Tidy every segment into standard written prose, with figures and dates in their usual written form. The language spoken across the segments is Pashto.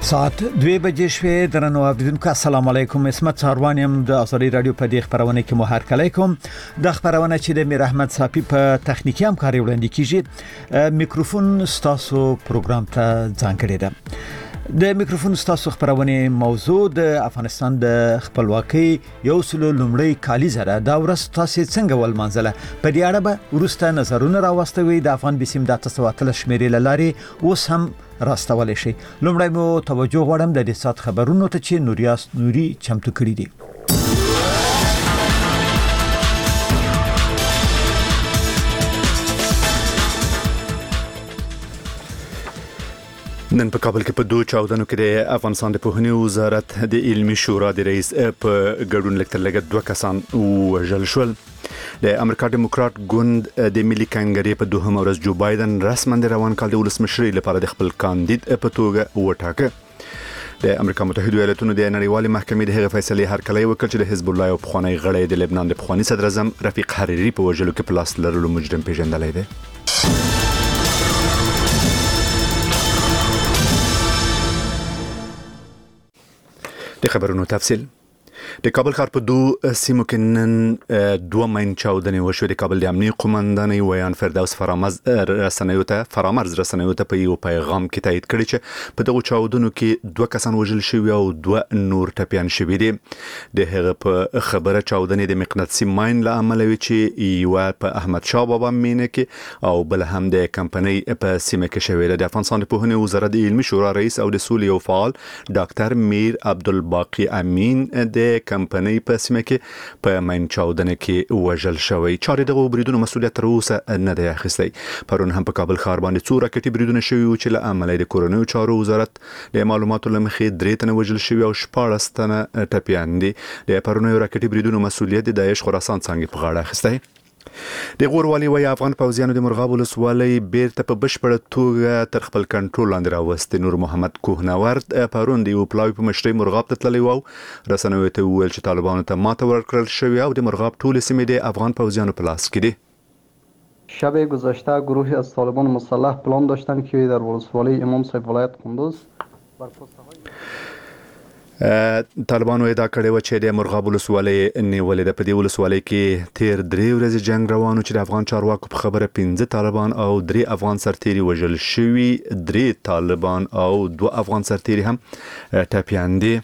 ساعت 2 بجې شوې درنو اوریدونکو السلام علیکم اسمت ساروانیم د ازادي رادیو په دې خبرونه کې مو هر کله کوم د خبرونه چې د میر احمد صافي په تخنیکی همکاري وړاندې کیږي میکروفون ستاسو پروګرام ته ځانګړی ده د میکروفون ستاسو خبرونه موضوع د افغانستان د خپلواکۍ یو سلو لومړی کالی زره دا ورځ تاسو څنګه ولمنځله په دې اړه به ورسته نظرونه راوستوي د افغان بسیم د تاسو شمیرې لاري اوس هم راستولې شي لومړی مو توجه غواړم د دې سات خبرونو ته چې نوریاس نوري چمتو کړی دي نن په کابل کې په 2 چاودنو کې د افغانستان د پوهنې وزارت د علمي شورا د رئیس په ګډون لکه 2 کسان وژل شول د امریکا دیموکرات ګوند د ملي کنګرې په دوهم ورځ جو بایدن رسماً د روان کال د ولسمشرۍ لپاره د خپل کاندید په توګه وټاکه د امریکا متحده ایالاتونو د نړیوالې محکمې د هغه فیصله هرکلی وکړ چې د حزب الله او پخوانی غړی د لبنان د پخوانی صدر اعظم رفیق حریری په وژلو کې پلاس لرلو مجرم پیژندلی دی د خبرونو تفصیل د کابل ښار په 2 سیمو کې نن 2 مین چاودنې وشوې د کابل د امنیتي قومندانۍ ویان فردوس فرامرز رسنیو ته په یو پیغام کې تایید کړی چې په دغه چاودنو کې 2 کسان وژل شوي او 2 نور ټپیان شوي دي د هغه په خبره چاودنې د مقناطیسي ماین له امله وی چې یو په احمد شاه بابا مینه کې او بل هم د کمپنۍ په سیمه کې شوی د افغانستان د پوهنې وزارت د علمي شورا رئیس او د سولې او فعال ډاکټر میر عبدالباقی امین د کمپنۍ په سیمه کې په مین چاودنه کې وژل شوی چارې دغه بریدونو مسؤلیت تر اوسه نه دی اخیستی پرون هم په کابل ښار باندې څو راکټي بریدونه شوي چې له امله د کورونو چارو وزارت د معلوماتو لمخې 3 تنه وژل شوي او 14 تنه ټپیان دي د پرونو راکټي بریدونو مسؤلیت د داعش خراسان څنګه په غاړه اخیستی د غوروالی وای افغان پوځیانو د مرغاب ولسوالۍ بیرته په بشپړه توګه تر خپل کنټرول لاندې راوستي نور محمد کوهنورد پرون د یو پلاوی په مشرۍ مرغاب ته تللی وو رسنیو ته ویل چې طالبانو ته ماته ورکړل شوی او د مرغاب ټول سیمې د افغان پوځیانو په لاس کې دي شب گذشته گروهی از طالبان مسلح پلان داشتند که در ولسوالی امام صاحب ولایت قندوز بر طالبانو ادعا کړې و چې د مرغاب ولسوالۍ نیولې ده په دې ولسوالۍ کې تیر 3 ورځې جنگ روانو چې د افغان چارواکو په خبره 15 طالبان او 3 افغان سرتیري وژل شوي 3 طالبان او 2 افغان سرتیري هم ټپیان دي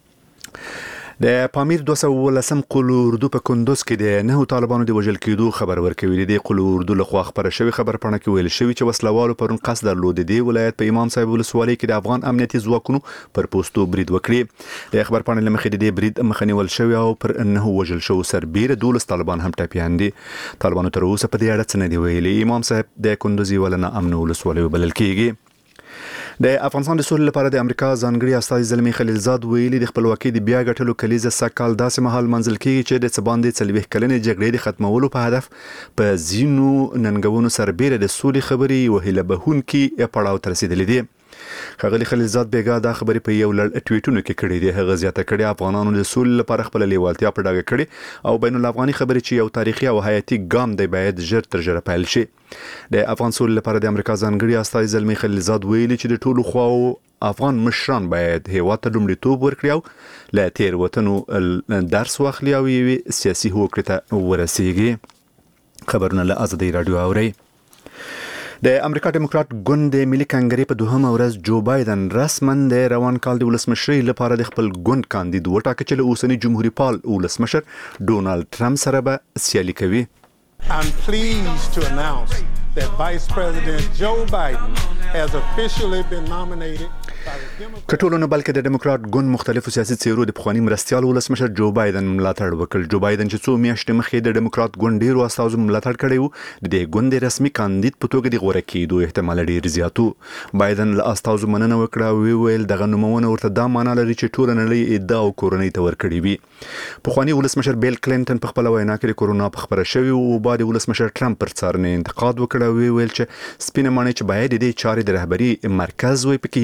د پامیر 213 قلو اردو په کندوز کې د 9 طالبانو د وژل کېدو خبر ورکوي د قلو اردو له خوا خبره شوی خبر پړنه کې ویل شوی چې وسلوالو پرون قصد درلود د ولایت په امام صاحب ولسوالۍ کې د افغان امنیتي ځواکونو پر پوسټو برید وکړي د خبر پړنه لمخې د برید مخنیول شوی او پر 9 وژل شو سربیره 12 طالبان هم ټپیان دي طالبانو تر اوسه په دې اړه څه نه دی ویلي امام صاحب د کندوز ولنه امن ولسوالۍ بلل کېږي د افغانستان د سولې لپاره د امریکا ځانګړي استازي زلمی خلیلزاد ویلي د خپلواکۍ د بیا ګټلو کلیزه سکهال داسې مهال منځل کېږي چې د څباندې 40 کلنې جګړې د ختمولو په هدف په زینو ننګونو سربېره د سولې خبرې وهله بهونکي پړاو ته رسیدلې دي ښاغلي خلیلزاد بیګا دا خبرې په یو لړ ټویټونو کې کړې دي هغه زیاته کړې افغانانو د سولې لپاره خپل لیوالتیا په ډاګه کړې او بین الافغاني خبرې چې یو تاریخي او حیاتي ګام دی باید ژر تر ژره پیل شي د افغان سولې لپاره د امریکا ځانګړي استازي زلمی خلیلزاد ویلي چې د ټولو خواو افغان مشران باید هیواد ته لومړیتوب ورکړي او له تېروتنو درس واخلي او یوې سیاسي هوکړې ته ورسیږي خبرونه له ازادي رادیو اوري د امریکا دیموکرات ګوند د ملي کنګرې په دوهم ورځ جو بایدن رسماً د روان کال د ولسمشرۍ لپاره د خپل ګوند کاندید وټاکه چې له اوسني جمهوریت پال ولسمشر ډونالد ټرمپ سره به سیالي کوي I'm pleased to announce that Vice President Joe Biden has officially been nominated کټولونه بلکې د دیموکرات ګوند مختلفو سیاسي څیرو د پخوانی مرستيال ولسمشر جو بایدن ملاتړ وکړ جو بایدن چې څو میاشتې مخکې د دیموکرات ګوند ډیرو استازو ملاتړ کړی و د ګوند رسمي کاندید په توګه د غوړه کېدو احتمال ډیر زیاتو بایدن له استازو مننه وکړه او ویل دغه نومونه ورته دا معنی لري چې ټول نړۍ ادعا او کورنۍ ته ورکړي وي پخوانی ولسمشر بیل کلینټن په خپل وینا کې کورونا په خبره شوی او بعد ولسمشر ټرمپ پر څارنې انتقاد وکړ او ویل چې سپینه معنی چې باید د چارې د رهبری مرکز وي پکې یوازې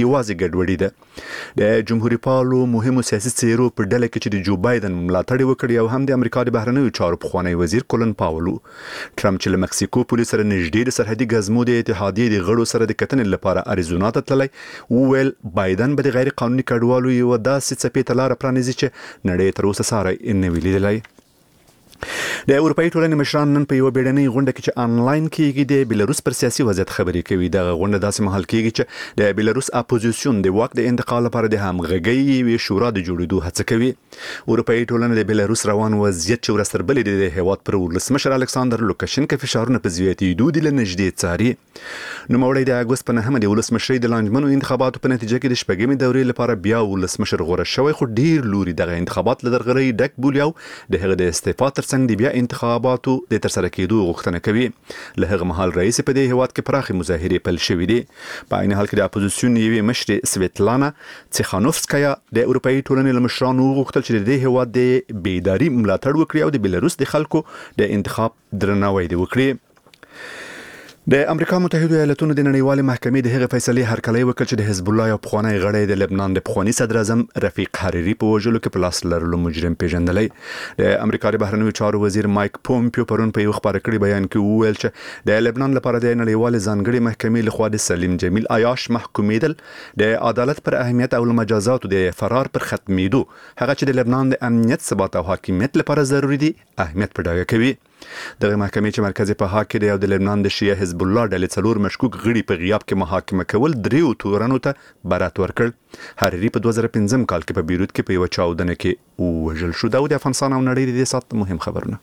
ګډوډي ده. د جمهوریت پالو مهمو سیاسي څیرو په ډله کې چې د جو بایدن ملاتړ وکړي او هم د امریکا د بهرنیو چارو پخوانی وزیر کولن پاولو ټرمپ چې له مکسیکو پولیس سره نږدې د سرحدي غزمو د اتحادیې د غړو سره د کتنې لپاره اریزونا ته تللی وویل بایدن به د غیر قانوني کډوالو یو داسې څپې ته لار پرانیزي چې نړۍ تر اوسه ساری نه وی لیدلی. د اروپאי ټولنې مشران نن په یو بیړنۍ غونډه کې چې انلاین کېږي د بیلاروس پر سیاسي وضعیت خبرې کوي. د غونډه داسې مهال کېږي چې د بیلاروس اپوزیسیون د واک د انتقال لپاره د همغږۍ وی شورا د جوړېدو هڅه کوي. اروپאי ټولنه د بیلاروس روان وضعیت چې ورسربلې د هیواد پر ولسمشر الکساندر لوکاشنکو فشارونه په زیاتېدو د لنږدې څاري. نو مولوی د اگست په 9 د ولسمشرۍ د لانجمنو انتخاباتو په نتیجه کې د شپږمې دورې لپاره بیا ولسمشر غوړه شوی خو ډیر لوري دغه انتخابات لدرغري ډک بولیاو د هغه د استعفا ترڅنګ د بیا انتخاباتو د ترسره کېدو غوښتنه کوي. له هغه مهال رئیس په دې هیواد کې پراخي مظاهرې پیل شوې دي. په عین حال کې د اپوزیسیون یوې مشرې سویتلانا تسخانوفسکایا د اروپאי ټولنې له مشرانو غوښتل چې د هیواد د بیداری ملاتړ وکړي او د بیلاروس د خلکو د انتخاب درناوی وکړي. د امریکا متحده ایالاتونو د نړیوال محکمې د هغه فیصلې هرکلی وکړ چې د حزب الله یو پخوانی غړی د لبنان د پخوانی صدر اعظم رفیق حریری په وژلو کې په لاس لرلو مجرم پیژندلی. د امریکا د بهرنیو چارو وزیر مایک پومپیو پرون په یو خبري کړي بیان کې وویل چې د لبنان لپاره د نړیوال ځانګړي محکمې لخوا د سلیم جمیل عیاش محکومیدل د عدالت پر اهمیت او مجازاتو د فرار پر ختمېدو هغه چې د لبنان د امنیت ثبات او حاکمیت لپاره ضروری دي اهمیت په ډاګه کوي. دغه محکمې چې مرکزي په حق کې د لبنان د شیعه حزب الله ډلې څلور مشکوک غړي په غیاب کې محاکمه کول دریو تورنو ته برات ورکړ. حریری په 2015 کال کې په بیروت کې په یو چاودنه کې وژل شو. دا د افغانستان او نړۍ د سات مهم خبرونه.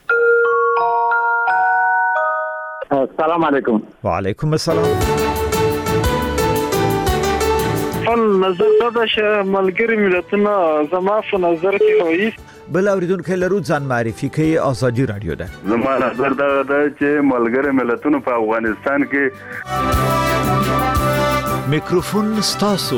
السلام علیکم. وعلیکم السلام. نظر دا چې ملګری ملتونه زما په نظر کې وایي بل اوریدونکو لرو ځان معرفي کوي ازادي رادیو ده. زما نظر دا چې ملګری ملتونه په افغانستان کې میکروفون ستاسو.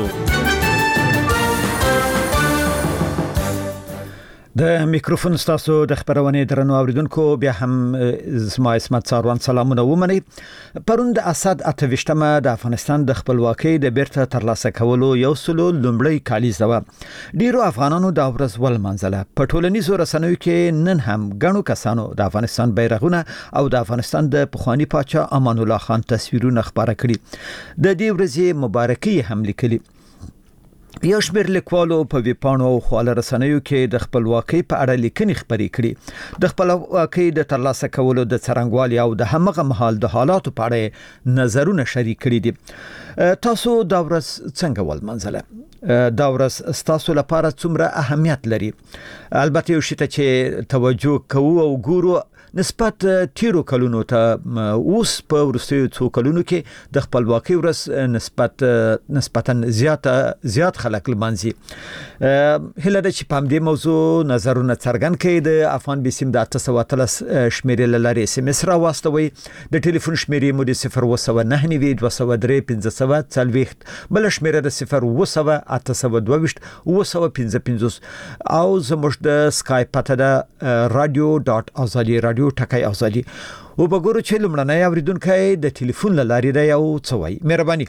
د میکروفون ستاسو د خبرونه درنو اوریدونکو بیا هم زما اسمت څاروان سلامونه ومني. پرون د اسد 28مه د افغانستان د خپلواکۍ د بیرته ترلاسه کولو یو سلو لومړی کالیزه و. ډیرو افغانانو د ورځ ول منځله په ټولنیزو رسنیو کې نن هم غنو کسانو د افغانستان بیرغونه او د افغانستان د پخوانی پاچا امان الله خان تصویرونه خبره کړي. د دې ورځې مبارکي هم لیکلي. یو شمېر لیکوالو په ویبپاڼو او خواله رسنیو کې د خپلواکۍ په اړه لیکنې خپرې کړي. د خپلواکۍ د ترلاسه کولو د څرنګوالي او د همغه مهال د حالاتو په اړه نظرونه شریک کړي دي. تاسو دا ورځ څنګه ولمنځله؟ دا ورځ تاسو لپاره څومره اهمیت لري؟ البته یو شی ته چې توجه کوو او ګورو نسبت تیرو کلونو ته اوس په ورستیو څو کلونو کې د خپلواکۍ ورځ نسبتا زیات خلک لمانځي. هله د چې په دې موضوع نظرونه څرګند کړي. د افغان بسیم د 813 شمیرې لارې SMS را واستوي. د ټلیفون شمیرې مو د 009 203 1540 بل شمیره د 0 822 955 او زموږ د سکایپ پته د radio.azadi radio ټکای ازادي. او وګورو چې لمړنۍ اوریدونکو د ټلیفون لارې دا یو څه وایي. مهرباني.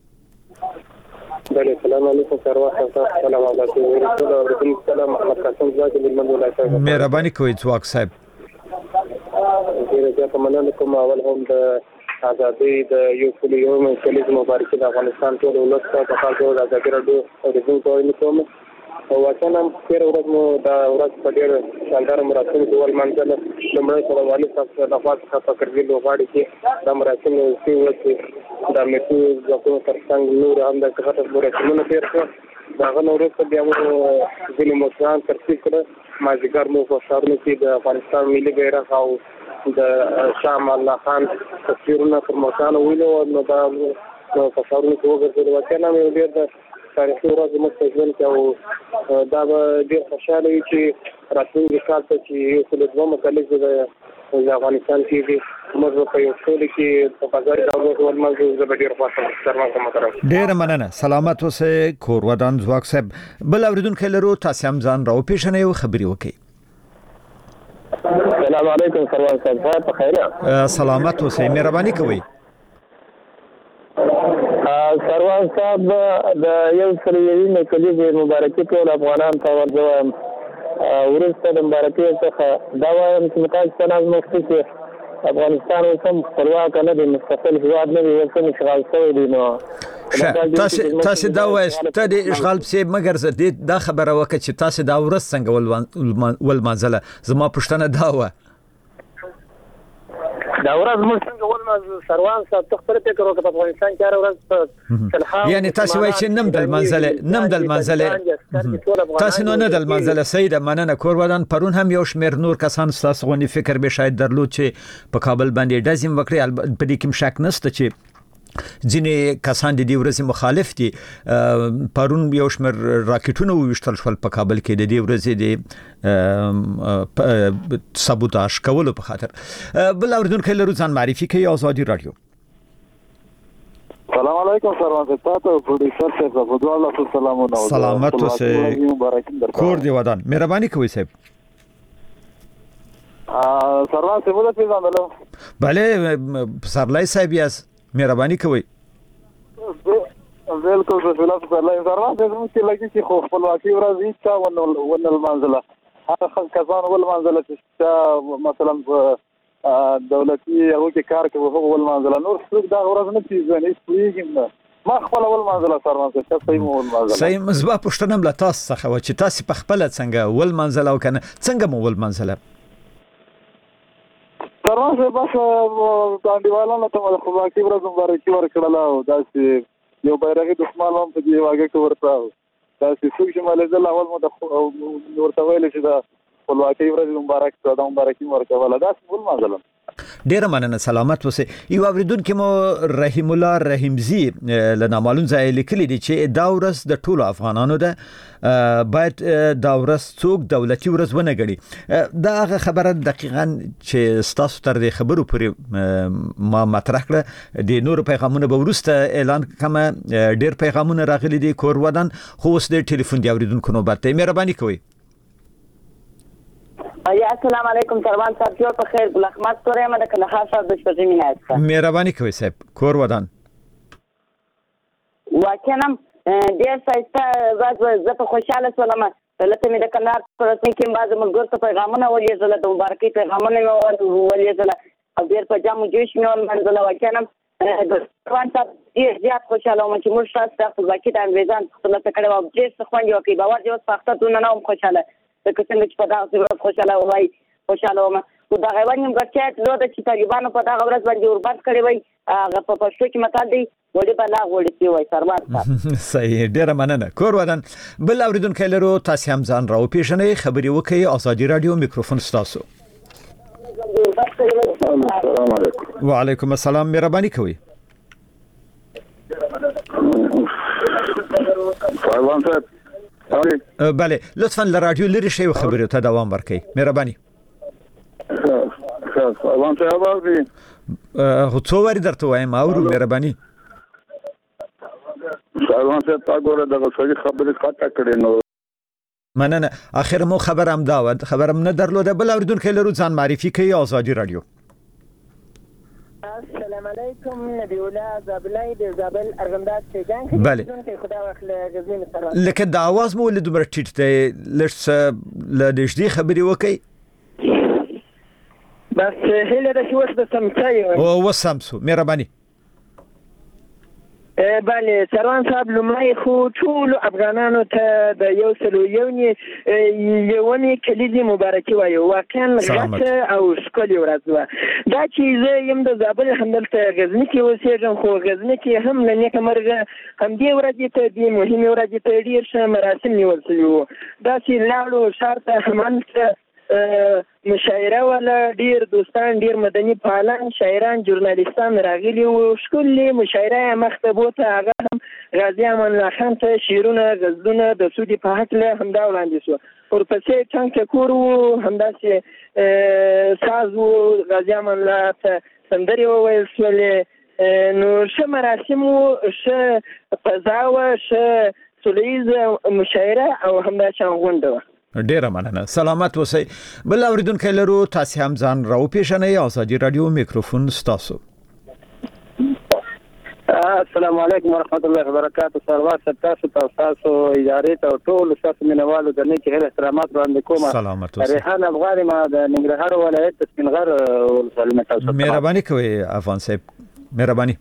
السلام علیکم سلام علیکم سلام محمد قاسم زاده من ولایت. مهرباني کوئ ځواک صاحب. ډیره مننه کوم. اول هم د ازادي د یو کلیوم کلیز مبارکي د افغانستان ټول ولس په خاطر د ازادي رادیو اوریدونکو کوم او وطن هم تیر ورځ مو دا ورځ په ډېر شاندار مراسم کې ولمانځله. لومړی سره والي صاحب د خوا څخه په کړګلو غواړي چې دا مراسم وشي د امنیتي ځواکونو ترڅنګ نور هم د کټه مراسمونه تیر شو. دا غو وروسته بیا مو ځینې مشران ترتیب کړه. مازیګر مو په ښارونو کې د افغانستان ملي بیرغ او د شاه الله خان تصویرونه پر مشرانو ویلو. نو دا په ښارونو کې وګرځېدل. وطن هم یو ډېر تاریخي ورځ موږ په ژوند کې او دا به ډېر خوشحاله وي چې راتلونکي کال ته چې یو سل دوه کلیزه د افغانستان کې دي موږ په یو سولې کې په بازار ډول ولمنځو. زه به ډېر خوشحاله یم. ډېره مننه. سلامت اوسئ کور ودان ځواک صاحب. بل اوریدونکو لرو تاسو هم ځان راوپېژنئ او خبرې وکړئ. السلام علیکم سروان صاحب. په خیر. سلامت اوسئ. مهرباني کوئ. سروان صاحب د یو سل یوې کلیزې مبارکي ټول افغانان ته ورځوم وروسته د مبارکۍ څخه دا وایم چې متاسفانه زموږ چې افغانستان اوس هم خپلواک نه دی مستقل هېواد نه دی اوس هم اشغال شوی دی نو تاسو دا وایست ته د اشغال پسې مګر زه دا خبره وکړه چې تاسو دا ورځ څنګه ولمانځله زما پوښتنه دا وه دا ورځ موږ څنګه ولمانځو سروان صاحب ته خپل فکر وکړه په افغانستان کې هره ورځ په تلحاظ یعنی تاسو وایي چې نم دل منځله تاسو نه دل منځله سید مننه کور ودان پرون هم یو شمیر نور کسان تاسو غونډې فکر به شاید درلود چې په کابل باندې دازم وکړي په دې کې شک نشته چې ځینې کسان د دې ورځې مخالف دي پرون یو شمیر راکټونه وشتل شول په کابل کې د دې ورځې د سابوتاژ کولو په خاطر بل اوردونکو لرو ځان معرفي کوي آزادي رادیو سلام علیکم سروان صاحب تاسو پروډوسر صاحب په دوه الله سلامونه سلامت اوسئ کور دی ودان مهرباني کوئ صاحب سروان صاحب ولې پیژندلو بله سرلای صاحب یاس مهرباني کوئ بالکل رسول الله سروان صاحب چې لګي چې خو خپلواکي ورځ هیڅ ونل منځله هغه خلک کسان ول منځله چې مثلا دولتي هغه کې کار کوي هغه ول منځله نور څوک دا ورځ نه پیژني هیڅ ما خپل ول منځله سروان صاحب صحیح ول منځله صحیح مزبا پښتنه بل تاسو څخه و چې تاسو په خپل څنګه ول منځله او کنه څنګه مو ول منځله سروان صاحب بس باندېوالانو ته د خپلواکي ورځ مبارکي ورکړله او داسې یو بیرغي دښمن هم په دې واګه کې ورته داسې څوک چې مالیزل اول مو ورته ویل چې د خپلواکي ورځ مبارک شه د مبارکي ورکوله داسې ول مازلم ډیر مننه سلامت اوسئ یو اوریدونکو مو رحیم الله رحیمزی له نامعلوم ځای لیکلی دی چې دا ورځ د ټولو افغانانو ده باید دا ورځ څوک دولتي ورځ ونه ګڼي دا هغه خبره دقیقاً چې ستاسو تر دې خبرو پورې ما مطرح کړه د نورو پیغامونو به وروسته اعلان کوم ډیر پیغامونه راغلي دي کور ودان خو اوس د ټلیفون دی اوریدونکو نوبت دی مهرباني کوئ یا السلام علیکم سروان صاحب جوړ په خیر ګل احمد تورې مده کله خاصه د شپږ مینه مهرباني کوئ صاحب کور ودان واکنم ډیر سایسته زه په خوشاله شولم لته مې د کندهار پر رسمي کې بعض ملګرو ته پیغامونه ولېږل د مبارکۍ پیغامونه مې ولېږل او ډیر په جامو جوش مې منځله واکنم سروان صاحب ډیر زیات خوشاله وم چې موږ تاسو د خپلواکۍ د انګریزان څخه څه کړو او ډیر څه خوند وکړي باور دې اوس پخته دونه نه خوشاله که څنګه چې په دغه ورځ خوشاله وای خوشاله وم خو دا غوښنه مګچات لوده چې طالبانو په دغه ورځ باندې اوربند کړی وای هغه په پښتو کې متل دی وړي بلا وړي سی وای سروان صاحب صحیح ډیر مننه کور ودان بل اوریدونکو لرو تاسو هم ځان راو پیژنې خبري وکي آزادي رادیو میکروفون ستاسو السلام علیکم وعلیکم السلام مهرباني کوئ سروان صاحب بله لطفا لرادیو لري شی خبرو ته دوام ورکړئ مهرباني سروان صاحب هو څو وری درته وایم اورو مهرباني سروان صاحب تا ګوره دغه صحیح خبرې خاطه کړې نو مننه اخر مو خبرم داود خبرم نه درلوده بل اوریدونکو لرو ځان معرفي کوي آزادي رادیو السلام علیکم نبی الله زابلای د زابل ارغنداب سیجان بله خدا واخله غزنین سره لکه د आवाज مو له دومره ټیټ دی لږ له دې خبرې وکي بس هله د شوس د سمڅای او وسامسو مهرباني بله سروان صاحب لومړی خو ټول افغانانو ته د یو سلو یونی کلیزې مبارکي وایو واقعا غټه او ښکلې ورځ وه دا چې زه یم د زابل همدلته غزني کې اوسېږم خو غزني کې هم له نیکه مرغه همدې ورځې ته دې مهمې ورځې ته ډېر ښه مراسم نیول شوي وو داسې لاړو ښار ته همالته مشاعره ولا ډیر دوستان ډیر مدني فعالان شاعران ژورنالیستان راغلي وو ښکلې مشاعره مخته بوته هغه هم غازي امان الله خان ته شعرونه غزلونه د سودي په هکله همدا وړاندې شو ورپسې ټنګ ټکور وو همداسې ساز وو غازي امان الله ته سندرې وویل شولې نو ښه مراسم وو ښه فضا وه ښه سوله مشاعره او همداشان غونډه وه ډیره مننه سلامت اوسئ بل اوریدونکو لرو تاسو هم ځان راو پیژنئ آزادي رادیو میکروفون ستاسو السلام علیکم ورحمت الله وبرکاته. سروار تاسو تاسو ادارې ته ټول تاسو مینوالو د نیک هر احترامات وړاندې کوم. سلامت اوسئ. ریحان افغاني ما د ننګرهار ولایت د سپینغر ولسوالۍ تاسو مهرباني کوئ افغان صاحب مهرباني.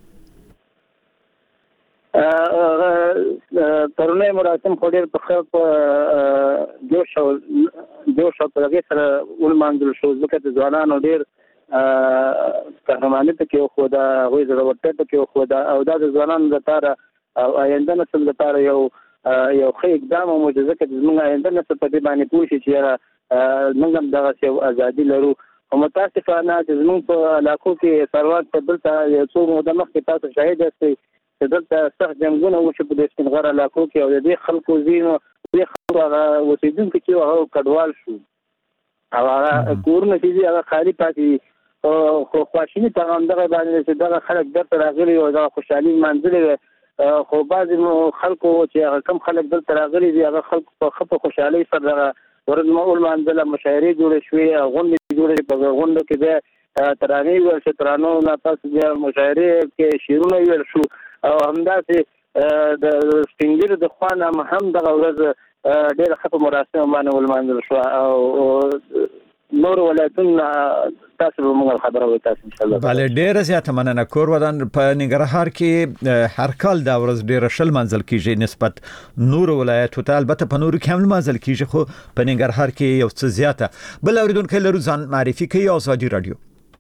ترونه مراسم خو ډېر په خپ جوش او په هغې سره ولمانځل شو ځکه د ځوانانو ډېر قهرماني پکې وښوده هغوی زړورتیا پکې وښوده او دا د ځوانانو لپاره او آینده نسل لپاره یو ښه اقدام و چې ځکه زموږ آینده نسل په دې باندې پوه شي چې موږ هم دغسې یو ازادي لرو. خو متاسفانه چې زموږ په علاقو کې سروات ته دلته یو څو موده مخکې تاسو شاهد یاستئ چې دلته سخت جنګونه وشو په د سپینغر علاقو کې او د دې خلکو ځینو دې خلکو هغه اوسېدونکي چې هغه کډوال شو او هغه کورونه چې دي هغه خالي پاتې خو خواشیني په همدغه باندې چې دغه خلک دلته راغلي او دغه خوشحالي لمانځلې خو بعضې خلکو چې هغه کم خلک دلته راغلي دي هغه خلکو په ښه په خوشحالۍ سره دغه ورځ ولمانځله مشاعرې جوړې شوې او غونډې جوړې شوې. په غونډو کې بیا ترانې ویل شو ترانو نه پس بیا مشاعرې کې شعرونه ویل شو او همداسې د سپین ږیرو د خوا نه هم دغه ورځ ډېره ښه په مراسمو باندې ولمانځل شوه او نور ولایتونه تاسو به موږ خبره وي تاسو ان شاء الله. بله ډېره زیاته مننه. کور ودان په ننګرهار کې هر کال دا ورځ ډېره ښه لمانځل کیږي نسبت نور ولایتو ته. البته په نورو کې هم لمانځل کیږي خو په ننګرهار کې یو څه زیاته. بل اوریدونکی لرو ځان معرفي کوي ازادي رادیو.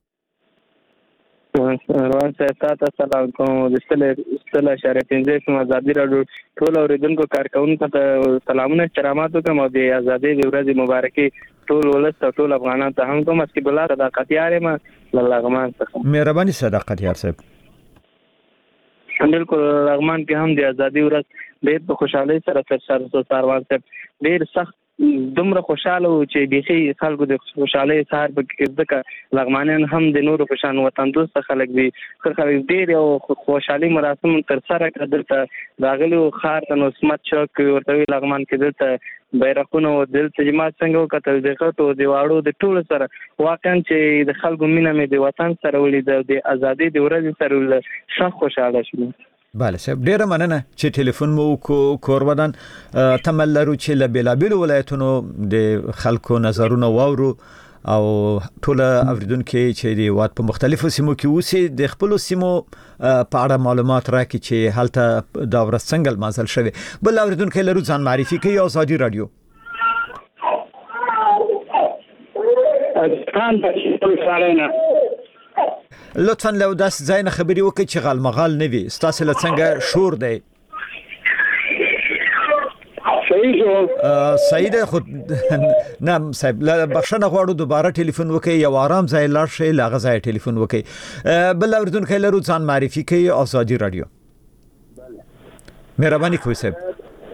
روان صاحب تاسو سلام کوم د ستله اشاره 15 کوم ازادي رادیو ټول اوریدونکو کارکونکو ته سلامونه احترامات کوم او د ازادي د ورځې مبارکي ټول ولست ټول افغانان ته هم کوم چې بلا صداقت یاره ما لغمان څخه مهرباني صداقت یار صاحب. بالکل لغمان کې هم د ازادي ورځ ډېر په خوشحالۍ سره تر سره سروان صاحب ډېر سخت دومره خوشاله و چې بيخي خلکو د خوشحالۍ سهار پکې ځکه لغمانیان هم د نورو په شان وطن دوست خلک دي خلک ډېر یو خوشحالي مراسم تر سره کړل. دلته راغلي خار ته نو سمت چوک ورته لغمان کې دلته بیرغونه او دلته جماعت څنګه وکتل دغه ته د واړو د ټول سره واقعا چې د خلکو مینه مې د وطن سره ولید د ازادي د ورځې سره ښه خوشاله شوم. بله صاحب ډیره مننه چې ټلیفون مو کور ودان. تمل لرو چې له بیلابیلو ولایتونو د خلکو نظرونه واورو او ټول اوریدونکو چې د واد په مختلفو سیمو کې اوسي د خپل سیمو په اړه معلومات راکړي چې هلته دا ورځ څنګه لمانځل شوی. بل اوریدونکو لرو ځان معرفي کوي ازادي رادیو. لطفاً لو داس ځای نه خبري وکړي چې غالمغال نه وي ستاسو له څنګه شور دی. صحیح ده خو نه صاحب بخښنه غواړو دوباره ټلیفون وکړي یو آرام ځای لاړ شئ لاغه ځای ټلیفون وکړي. بل اوریدونکو لرو ځان معرفي کوي ازادي رادیو. مهرباني کوئ صاحب.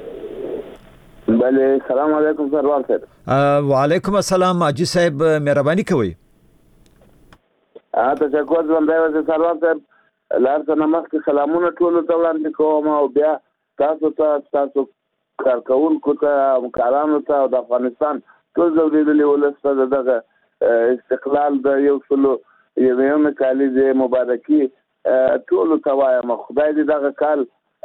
بله سلام علیکم سروان صاحب. وعلیکم السلام اجي صاحب مهرباني کوئ. تشکر زمدای وزیر سروان صاحب لار څخه مخکې سلامونه ټول ته وړاندې کوم او بیا تاسو کارکونکو ته همکارانو ته د افغانستان ټول زوریدلي ولسته دغه استقلال د یو سلو یوه کالیزه مبارکي ټول ته وایم. خدای دې دغه کال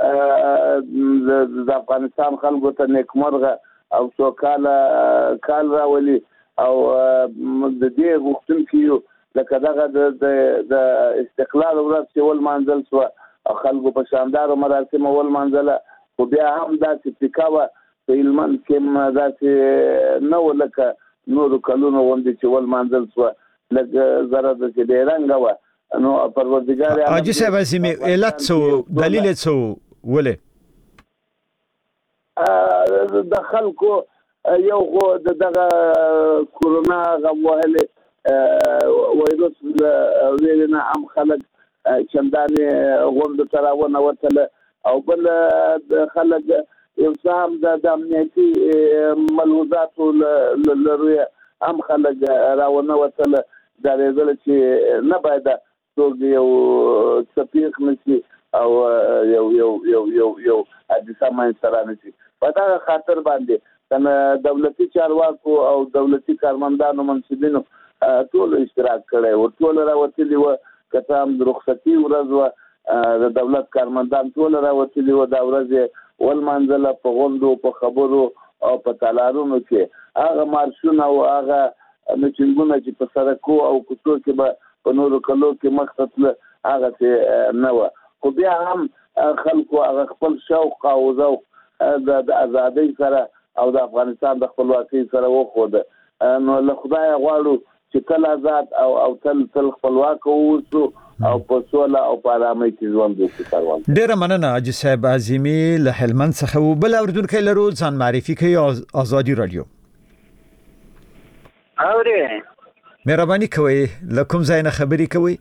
د افغانستان خلکو ته نیکمرغه او سوکاله کال راولي او د دې غوښتونکو لکه دغه د استقلال ورځ چې ولمانځل شوه او خلکو په شاندارو مراسمو ولمانځله خو بیا هم داسې پیکاوه په هلمند کې داسې نه وه لکه نورو کلونو غوندې چې ولمانځل شوه لږ زره د چې بېرنګه وه نو پروردګار حاجي صاحب هسې علت څه دلیل یې څه ولې د خلکو یو خو د دغه کورونا غم وهلې وایروس ویرنه عام خلک چندانې غونډو ته راونوتله او بل خلک یو څه هم د امنیتي ملحوظاتو له رویه هم خلک راونوتله ډارېدله چې نه باید څوک یو څه پېښ نه شي او یو حادثه منځته رانشي. په دغه خاطر باندې دولتي چارواکو او دولتي کارمندانو منصبینو ټول اشتراک کړی و ټول راوتلي وه که څه هم د رخصتي ورځ وه د دولت کارمندان ټول راوتلي و دا ورځ ولمانځله په غونډو په خبرو او په تالارونو کې هغه مارشونه او هغه میټینګونه چې په سړکو او کوڅو کې به په نورو کلو کې مخ ته هغه څه نه و خو بیا هم خلکو هغه خپل شوق او ذوق د ازادۍ سره او د افغانستان د خپلواکۍ سره وښوده نو له خدایه غواړو چې تل آزاد او تل خپلواک اوسو او په سوله او په آرامۍ کې ژوند وکړو. ډیره مننه حاجي صاحب عظیمي له هلمند څخه و بل اوریدونکو لرو ځان معرفي کوي آزادي رادیو. اوري مهرباني کوئ له کوم ځای نه خبرې کوئ؟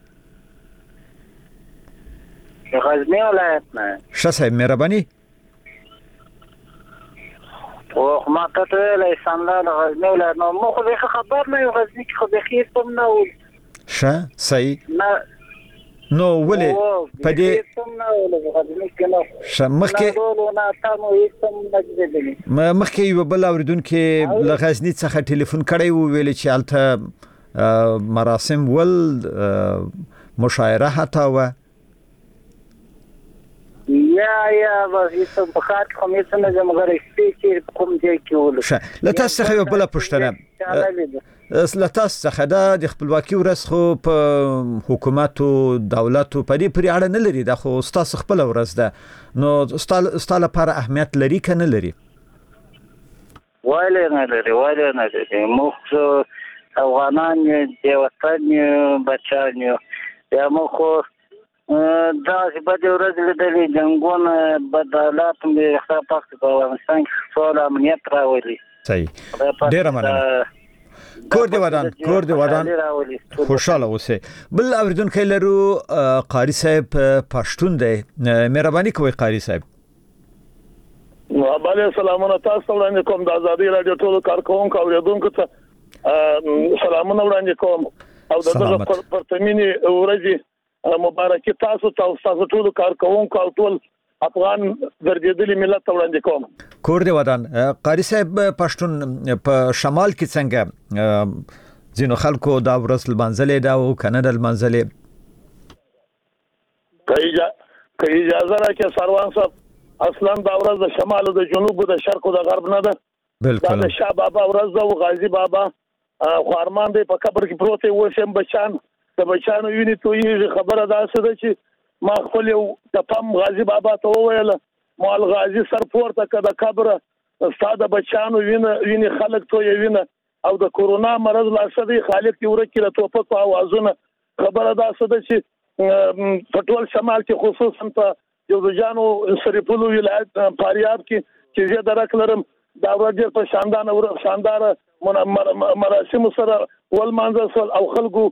غزنی ولایت نه. ښه صاحب مهرباني. او ما ته له اسامه د غزنی ولایت نو مو خو به خبر نه یو غزنی کې خو به خیر تم نه و. ښه صحیح. نه نو ولې په دې تم نه و غزنی کې نو. ښه مخکې یو بل اوریدونکو له غزنی څخه ټلیفون کړی و ویل چې الته مراسم ول مشاعره حتی و یا بس یې په خاط کوم څه نه زموږ سپیچ کوم ځای کې ول. ښه له تاسو څخه یو بل پوښتنه لتاس څخه د خپلواکي ورځ خو په حکومت او دولت په دې پرې اړه نه لري دا خو تاسو خپل ورځ ده نو ستاله لپاره اهمیت لري کنه لري؟ وایله نه لري موږ افغانان د وطن بچان یا موږ دا چې په دې ورځ لیدلې جنگونه بدلات مې خپل پاک په افغانستان کې ټول امنیت راوړي. صحیح ډیره مننه. کور دی ودان خوشاله اوسئ. بل اوریدونکو لرو قاری صاحب پښتون دی مهرباني کوئ قاری صاحب. وعلیکم سلامونه تاسو وړاندې کوم د آزادي رادیو ټول کارکونکو اوریدونکو ته سلامونه وړاندې کوم او د پرتمینی ورځې مبارکي تاسو ټول کارکونکو او ټول افغان ګرځېدلي ملت وړاندې کوم. کور دی ودان. قاری صاحب پښتون په شمال کې څنګه ځینو خلکو دا ورځ لمانځلې دا او کنه د لمانځلې که اجازه راکړئ سروان صاحب اصلا دا ورځ د شمال او د جنوب او د شرق او د غرب نه ده. بالکل دا شاه بابا ورځ او غازی بابا خو ارمان دی په قبر کې پروت دی وسم بچان د بچانو ویني توې خبره ده څه چې ما خپل یو د پم غازی بابا ته وویل مال غازی سر پورته کده قبر استاد بچانو ویني خلک ته ویني او د کورونا مرض لا شدي خالق کی ورکه له توپک اوازونه خبره ده څه چې پټول شمال کې خصوصا په یوځانو سریپولو ولایت فاریاب کې چې زه درکلرم دا ورځ په شاندار مراسم سره ولمانځل او خلکو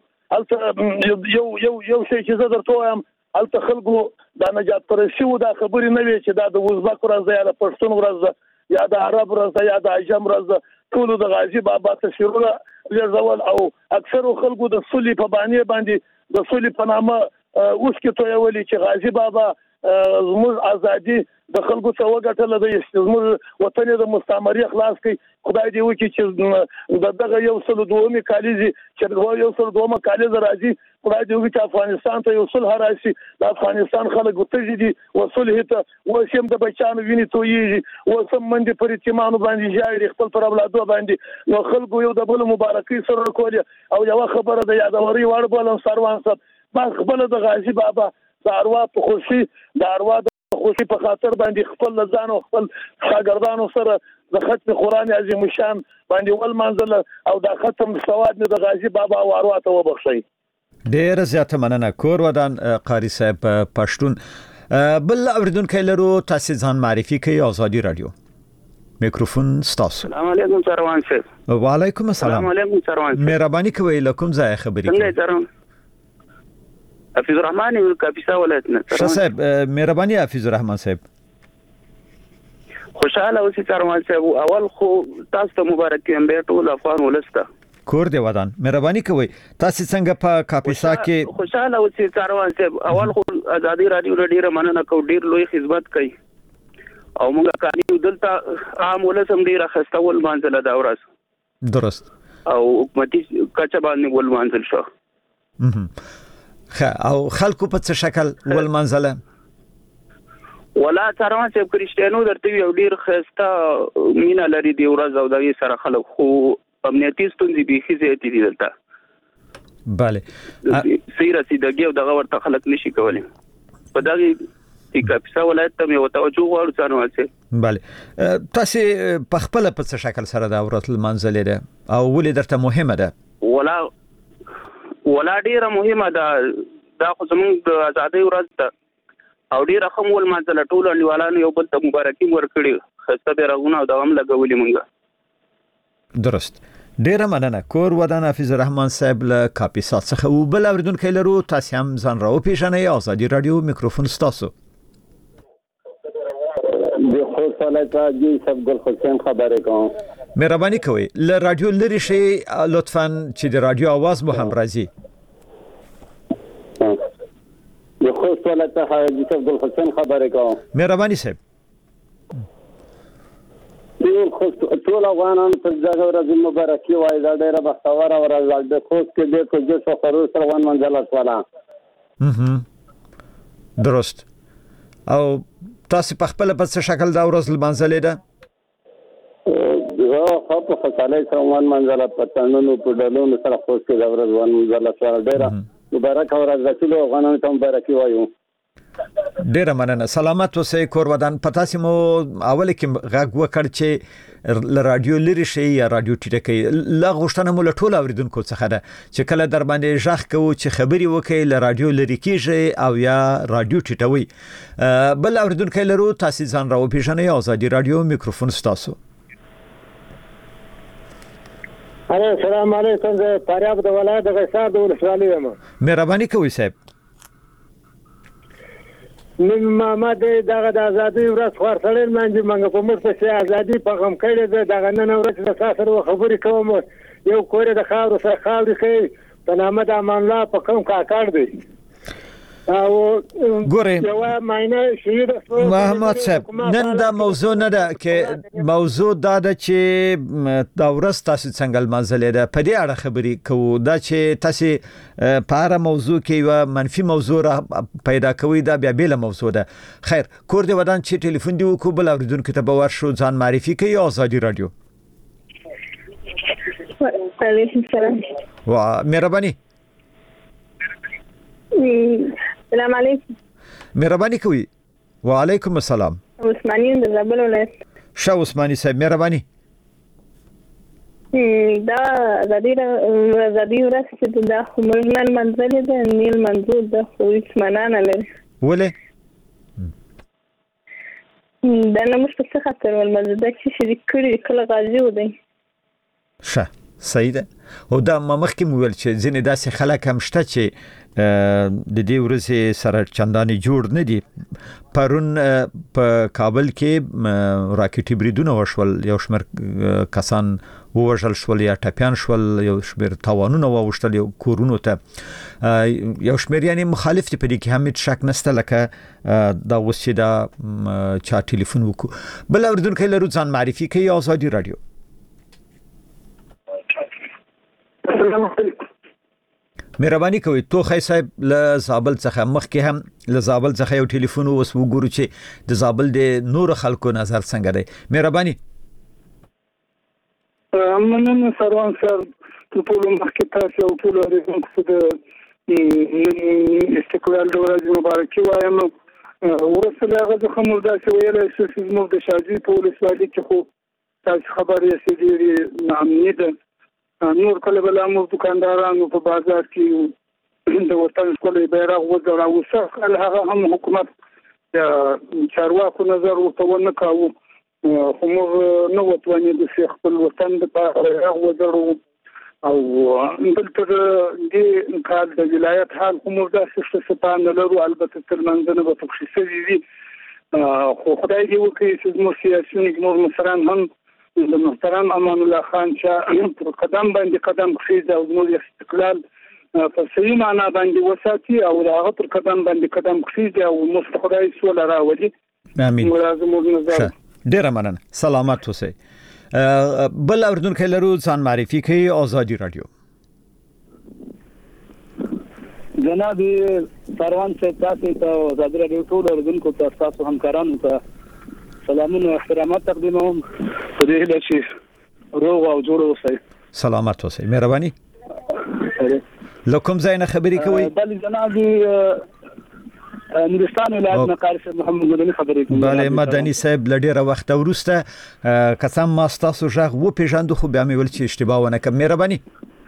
یو شی چې زه درته وایم الته خلکو د نجات پرستی و دا خبرې نه وي چې دا د وزبک ورځ ده یا د پښتون ورځ ده یا د عرب ورځ ده یا د عجم ورځ ده ټول د غازی بابا تصویرونه لزول او اکثر خلکو د صلح په باندې د صلح په نامه اوس کې توې ولي چې غازی بابا زموږ ازادي د خلکو څخه وګټل د زموږ وطن د مستعمري خلاص کړي خدای دې وکړي چې دغه یو سل دومې کالیزي چې یو سل دومه کالیز راځي خدای دې وکړي چې افغانستان ته یو صلح راشي د افغانستان خلک وتجدي وصلح ته وسیم د بچانو ویني تويږي وسم منډي پر اعتماد باندې جاري خپل پر اولادو باندې نو خلکو یو د بل مبارکي سره کول او یو خبره د یادوري وړ بولن سروان صاحب ما خپل د غازی بابا د اروا په خوشي د اروا د خوشي په خاطر باندې خپل ځان او خپل شاګردانو سره د ختم قرآن عظیم شان باندې ول منزل او د ختم سواد د غازی بابا او اروا ته وبخشي. ډیر زیاته مننه کور ودان قاری صاحب پښتون. بل اوریدونکو لرو تاسو ځان معرفي کوي آزادي رادیو میکروفون ستاسو. السلام علیکم سروان صاحب. وعلیکم السلام. السلام علیکم سروان صاحب. مهرباني کوئ لکم ځای خبرې کوي. حفیظ الرحمن یو کاپیسا ولایتنه. ښه صاحب مهرباني حفیظ الرحمن صاحب. خوشاله اوسئ سروان صاحب. اول خو تاسو ته مبارک یم به ټول افغان ولسته. کور دی ودان مهرباني کوئ تاسو څنګه په کاپیسا کې خوشاله اوسئ سروان صاحب. اول خو آزادي رادیو ډیره مننه کوم ډیر لوی خدمت کوي او موږ کاري دلته عام ولسم ډیره خستول مانځله دا ورځ درست او حکومتي کچه باندې ول مانځل شو. او خلکو په څه شکل ول منځله ولا څارما چې کریسټیانو درته یو ډیر خسته مینا لري دی ورځ او د سره خلک خو امنیتي ستونزې به خېزه دي دلته bale سیره سیدګي او دغه ورته خلک نشي کولای په دغه چې کاپیسا ولایت ته یو توجه غواړو څنګه وځي bale تاسو په خپل په څه شکل سره د اورت منځلې ده او ولې درته مهمه ده ولا ډیره مهمه ده دا خو زموږ د ازادۍ ورځ ده او ډیره خمول منځله ټول انډیوالانو یو بل ته مبارکي ورکړي خسته به راغونه او دوام لګولې مونږه درست ډیره مننه کور ودان حافظ الرحمن صاحب له کاپیسا څخه او بل اوریدونکو لرو تاسو هم ځان راو پیژنئ ازادي رادیو میکروفون ستاسو د خو صلاته جی سب ګل حسین خبرې کوم مهرباني کوئ له رادیو لري شي لطفا چې د رادیو आवाज مو هم راځي د خو صلاته حاجی سب ګل حسین خبرې کوم مهرباني صاحب ټول افغانان په دغه ورځ مبارکي وایي دا ډیره بختوره ورځ ده خو کې د کوجو سفرو سره ون منځله سواله درست او تاسو په خپل په څه شکل دا ورځ منځلې ده خو په فصله سره ون منځله پټانونو په ډلونو سره خو کې دا ورځ ون منځله سواله ډیره مبارک ورځ ده ټول افغانان ته مبارکي وایو ډیره مننه سلامت اوسئ کور ودان پتا سیمو اول کې غږ وکړ چې ل رادیو لري شي یا رادیو ټیټکې لا غوښتنه مول ټول اوریدونکو څخه ده چې کله در باندې ژغ کوو چې خبري وکړي ل رادیو لري کېږي او یا رادیو ټیټوي بل اوریدونکو لرو تاسو ځان راو پیژنئ ازادي رادیو میکروفون ستاسو السلام علیکم زه فاریاب د ولایت د غساد ولسوالۍ یم مهرباني کوئ صاحب ما دغه د ازادي ورځ خورسړل منځ منګه په مر په ازادي په غم کړي دغه نن ورځ د ساسر خبرې کوم یو کور د خاور سره خاور کوي په نامه د امان الله په کوم کاکړ دی او ګورئ یو ماینه شهید محمد صاحب نن دا موضوع نه ده کې موضوع دا ده چې دا ورځ تاسو څنګه منځلې ده په دې اړه خبرې کوو دا چې تاسو په اړه موضوع کې یو منفي موضوع پیدا کوي دا بیا بیل موضوع ده خیر کور دی ودان چې ټلیفون دی وکړو بل اوریدونکو ته باور شو ځان معرفي کوي ازادي رادیو علیکم السلام وا مهرباني السلام علیکم مهرباني کوي وعلیکم السلام عثماني د زابل ولایت شاه عثماني صاحب مهرباني دا ازادي ورځ چې د خمرنن منځلې ده نیل منظور د خو اسمانانه لري ولې دا نه مش څه خاطر ول مزه چې شریک کړي کله غازی و دی شه صحیح ده او دا مخکې مو ویل چې ځینې داسې خلک هم شته چې د دې ورځې سره چنداني جوړ نه دي پرون په کابل کې راکټي بریدونه وشول یو شمېر کسان ووژل شول یا ټپيان شول یو شمېر تاوانونه واوښتل یو کورونو ته یو شمېر یعنی مخالف دي په دې کې هم هیڅ شک نشته لکه دا اوس چې دا چا ټلیفون وکړو بل اوریدونکو لرو ځان معرفي کوي ازادي رادیو مهرباني کوئ توخی صاحب له زابل څخه مخکې هم له زابل څخه یو ټلیفون وس وګورو چې د زابل د نور خلکو نظر څنګه دی مهرباني مننه سروان صاحب ټول مخکې تاسو او ټول اوریدونکو ته استقلال د ورځې مبارکي وایم ورسره هغه خمر داسې ویلای شو چې موږ د شاجي په ولسوالۍ کې خو تاسو خبرې سړي نامني ده نور کله بل امو دکاندارانو په بازار کې د وطن کولای بیرغ وځړا وسه هغه هم حکومت د چارواکو نظر ورته کاوه خو موږ نو وتوانې د خپل وطن د بیرغ وځړو او دلته د کال د ولایت حال کوم داسې څه نه لرو البته تر منځنه به تخصیصي وي خو خدای دې وکړي چې موږ سیاسيون نور مشران هم د محترم امان الله خان چې پر قدم باندې قدم خېزه او موږ استقلال په صحیح معنا باندې وساتي او هغه پر قدم باندې قدم خېزه او موږ خدای سول راوړي امين لازم نظر ډیر مننه سلامت اوسئ بل اوردونکو لرو ځان معرفي کوي ازادي رادیو جناب سروان صاحب تاسو ته ازادي راډیو ټول اوریدونکو ته تاسو همکارانو ته سلامونه او احترامات تقدیموم. په دې هیله چې روغ او جوړ اوسئ. سلامت اوسئ. مهرباني. لکم زاینه خبري کوي. بل جناب نورستان ولایت نه قاری صاحب محمد مدني خبرې کوي. بله مدني صاحب لډیره وخت ورسته قسم ما تاسو ژغ و پیژاندو خو بیا مې ول چې اشتباه ونه کوم. مهرباني.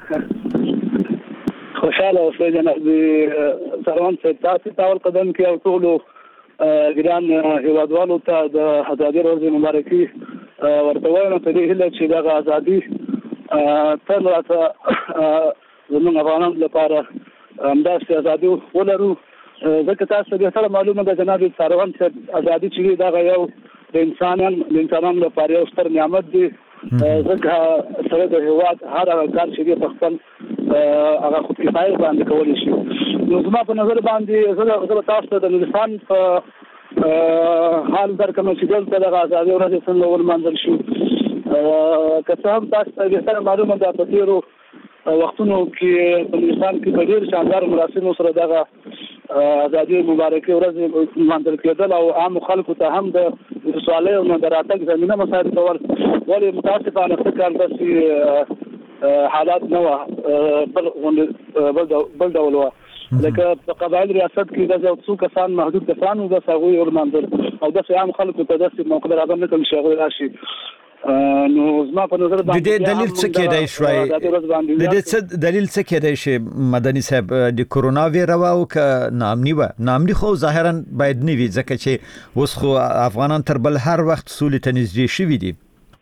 خوشاله اوسئ جناب سروان صاحب تاسو ته قدم کې او ټول ګران هیوادوالو ته د ازادي ورځې مبارکي ورته وایم. په دې هیله چې دغه ازادي تل راته زموږ افغانانو لپاره همداسې ازادي ولرو. ځکه تاسو به سره معلومه ده جناب سروان صاحب ازادي چې دا یو د انسانانو لپاره یو ستر نعمت دی. ځکه سره د هیواد هر هغه کار چې په خپل هغه خود کفایه باندې کولی شي. نو زما په نظر باندې زه تاسو ته د نورستان په حال درکمه چې دلته د ازادي ورځ څنګه ولمانځل شو. که څه هم تاسو ته سره معلومه ده په تیرو وختونو کې په نورستان کې په ډېر شاندار مراسمو سره دغه ازادي مبارکي ورځ لمانځل کېدل او عام خلکو ته هم د ولسوالۍ او د راتګ زمینه مساعد کول. ولې متاسفانه څه کار داسې حالات نه وه بل ډول وه. لکه په قبایل ریاست کې داسې یو څو کسان محدود کسان وو داسې هغوی ولمانځل او داسې عام خلکو ته داسې موقع برابر نه کړل چې هغوی راشي. نو زما په نظر باندې د دې دلیل څه کېدای شوی؟ د دې دلیل څه کېدای شي مدني صاحب؟ د کورونا ویرا او ک نامنی و نامنی خو ظاهرا باید نه وي ځکه چې اوس خو افغانان تر بل هر وخت سولې ته نږدې شوي دي.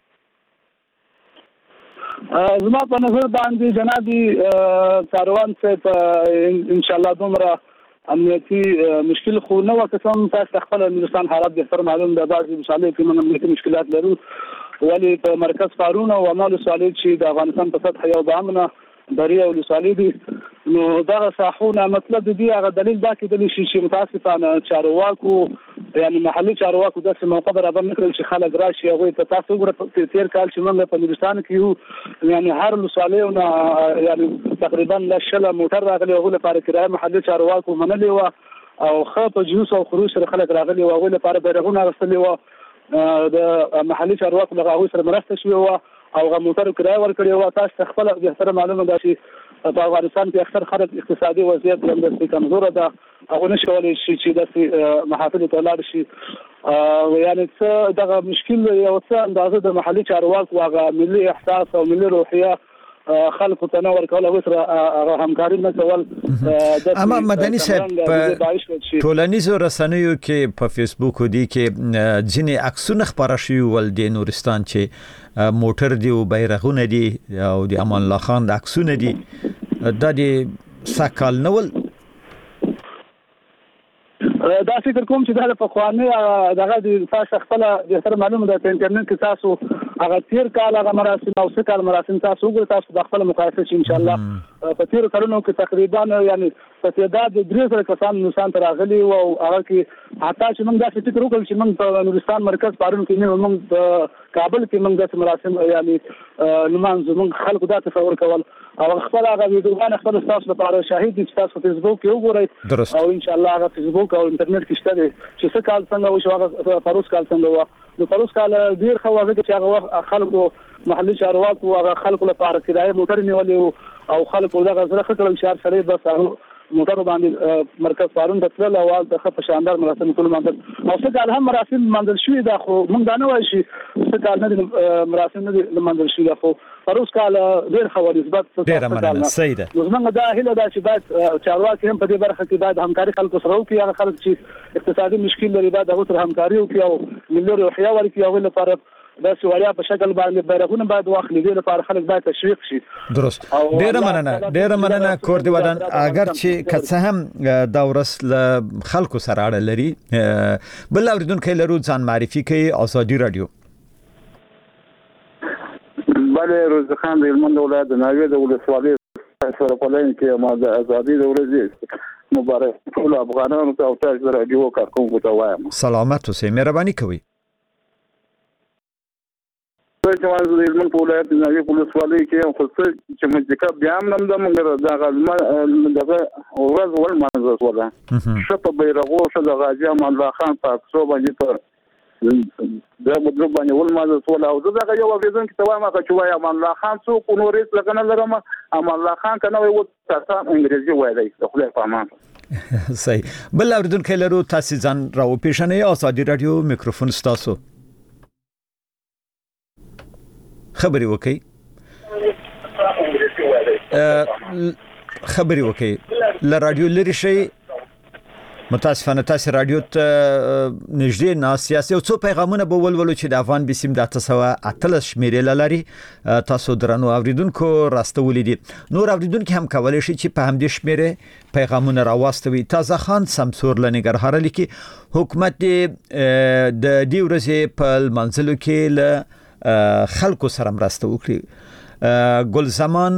زما په نظر باندې جناب سروان صاحب ان شاء الله دومره امنیتي مشکل خو نه وکړم. تاسو خپل نورستان حالات به معلوم ده. بعضی مشالې کې موږ امنیتي مشکلات لرو. ولی په مرکز فارون او عمل سوالې چې د افغانستان په سطح یو بامنه درې او سوالې دي. نو دا ساحونه مطلب دی هغه دلیل دا کېدلی شي چې متاسفانه چارواکو یعنی محلي چارواکو داسې موقع برابر نه کړل چې خلک راشي. هغوی ته تاسو وګورئ تیر کال چې موږ په نورستان کې یو یعنی هر ولسوالۍ یعنی تقریبا لشله موټر راغلی هغوی لپاره کرایه محلي چارواکو منلې وه او ښه په جلوس او خروج سره خلک راغلي وو. هغوی لپاره بیرغونه اخیستلي وو. د محلي چارواکو له هغوی سره مرسته شوې وه او هغه موټرو کرایه ورکړې وه. تاسو ته خپله بهتره معلومه ده چې په افغانستان کې اکثر خلک اقتصادي وضعیت همداسې کمزوره ده. هغوی نشي کولی شي چې داسې محافلو ته لاړ شي. یعنې څه دغه مشکل یو څه اندازه د محلي چارواکو هغه ملي احساس او ملي روحیه خلکو ته نه ورکول او سره همکاري نه کول. اما مدني صاحب په ټولنیزو رسنیو کې په فیسبوک دی کې ځینې عکسونه خپاره شوي ول د نورستان چې موټر دی او بیرغونه دي او د امان الله خان د عکسونه دي. دا د سکال نول دا فکر کوم چې دا د پخواني دغه د تاسو خپل د سره معلومه ده په انټرنیټ کې تاسو هغه تیر کال هغه مراسم او څه کال مراسم تاسو وګورئ. تاسو د خپل مقایسه شي ان شاء الله په تیر کلونو کې تقریبا یعنی په تعداد 300 کسان نورستان ته راغلي او هغه کې حتی چې موږ دا فکر وکړل چې موږ په نورستان مرکز پارون کې نه موږ په کابل کې موږ د مراسم یعنی نمانځو موږ خلکو دا تصور کول او خپل هغه ویډیوګان خپل تاسو لپاره شاهد دي چې تاسو په فیسبوک کې وګورئ او ان شاء الله هغه فیسبوک او انټرنیټ کې شته دي چې څه کال څنګه وشو هغه پروس کال څنګه و. نو پروس کال ډیر خواږه چې هغه خلکو محلي چارواکو هغه خلکو لپاره کرایه موټر نیولې او خلکو دغه زړه خطر شهر سره بس موټر باندې مرکز فارون د تل او د خپ شاندار مراسم ټول منځل او څه کال هم مراسم منځل شوې دا خو موږ دا نه وایو چې څه کال نه مراسم نه منځل شوې دا خو پروس کال ډیر خبر نسبت ډیر مننه سیده. نو موږ دا هیله ده چې باید چارواکي هم په دې برخه کې باید همکاري خلکو سره وکړي. هغه خلک چې اقتصادي مشکل لري باید هغه سره همکاري وکړي او ملي روحیه ورکړي. هغه لپاره دا سوالیا په شکل باندې بیرغونه باید واخلي. دې لپاره خلک باید تشویق شي. درست. ډیر مننه کور دی ودان. اگر چې کڅه هم دا ورس له خلکو سره اړه لري بل اوریدونکو لرو ځان معرفي کوي. ازادي رادیو. بله روزخان د هلمند ولایت د ناوې د ولسوالۍ سره په لاین کې ما د ازادي د ورځې مبارک ټول افغانانو ته او تاسو رادیو کارکونکو ته وایم. سلامت اوسئ. مهرباني کوئ. چې موږ د هلمند په ولایت د ناوې په ولسوالۍ کې خو څه چې مځکه بیا هم نم ده مګر دغه ورځ ولمانځل شوله ښه په بیرغو ښه د غازي امان الله خان په عکسو باندې په دا مدرب باندې ولمانځل شوله او زه دغه یو اورېدونکي ته وایم چې وایي امان الله خان څوک نور هېڅ لکه نه لرم امان الله خان که نه وایي اوس انګریزي ویلی د خدای په امان صحیح. بل اوریدونکی لرو، تاسې ځان راوپېژنئ. ازادي راډیو میکروفون ستاسو، خبرې وکړئ. له رادیو لرې شئ. متاسفانه تاسې رادیو ته نږدې ناست یاست. یو څو پیغامونه به ولولو چې د افغان بسیم د 818 شمیرې لري. تاسو درنو اوریدونکو راستولې دي. نور اوریدونکو هم کولای شي چې په همدې شمیرې پیغامونه راواستوي. تازه خان سمسور له ننګرهار لیکي حکومت د دې ورځې په منځلو کې له خلکو سره مرسته وکړي. ګل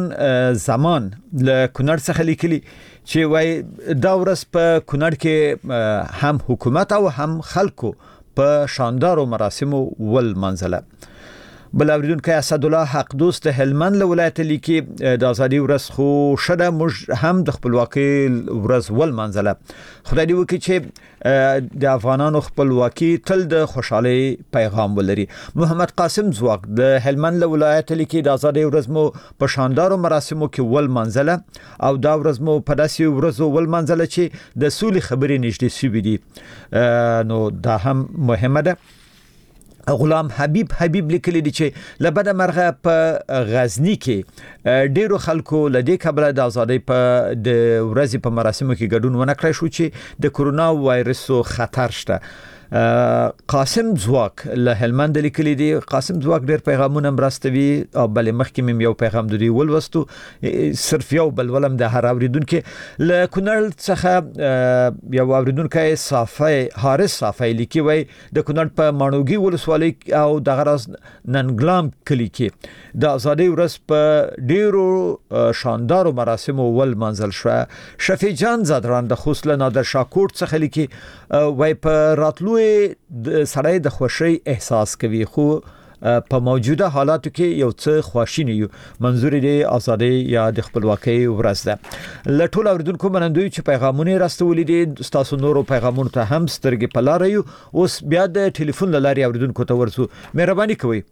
زمان له کونړ څخه لیکلي چې وای دا ورځ په کونړ کې هم حکومت او هم خلکو په شاندارو مراسمو ولمانځله. بل اوریدونکی اسد الله حق دوست هلمند له ولایت لیکي د ازادي ورځ خو شته موږ هم د خپلواکۍ ورځ ولمانځله. خدای دې وکړي چې د افغانانو خپلواکي تل د خوشحالۍ پیغام ولري. محمد قاسم زواق د هلمند له ولایت لیکي د ازادي ورځ مو په شاندارو مراسمو کې ولمانځله او دا ورځ مو په داسې ورځو ولمانځله چې د سولې خبرې نږدې شوې دي. نو دا هم مهمه ده. غلام حبیب لیکلی دی چې لبد مرغه په غزنی کې ډیرو خلکو لدې کبله د ازادۍ په د ورځې په مراسمو کې ګډون ونه کړی شو چې د کورونا وایرسو خطر شته. قاسم زواک له هلمند لیکلی دی. قاسم زواک ډیر پیغامونه مرستوي او بل مخکې مم یو پیغام دوی ولوستو صرف یو بل ولم د هر اوریدونکو له کونړ څخه یو اوریدونکو صافی حارث صافی لیکي وای د کونړ په مانوګي ولسوالۍ او د غراس ننګلام کلی کې د ازادۍ ورځ په ډیرو شاندارو مراسمو ولمانځل شو. شفیع جان زادران د خوسله نادر شاکوټ څخه لیکي وای په راتلو د سړی د خوشي احساس کوي خو په موجوده حالاتو کې یو څه خواشینی یو. منظور دی ازادي یا د خپلواکۍ ورځ ده. لټول اوریدونکو منندوی چې پیغامونه راستولې دي. تاسو نورو پیغامونو ته هم سترګې پلار یو. اوس بیا د ټلیفون لاري اوریدونکو ته ورسو. مهرباني کوئ.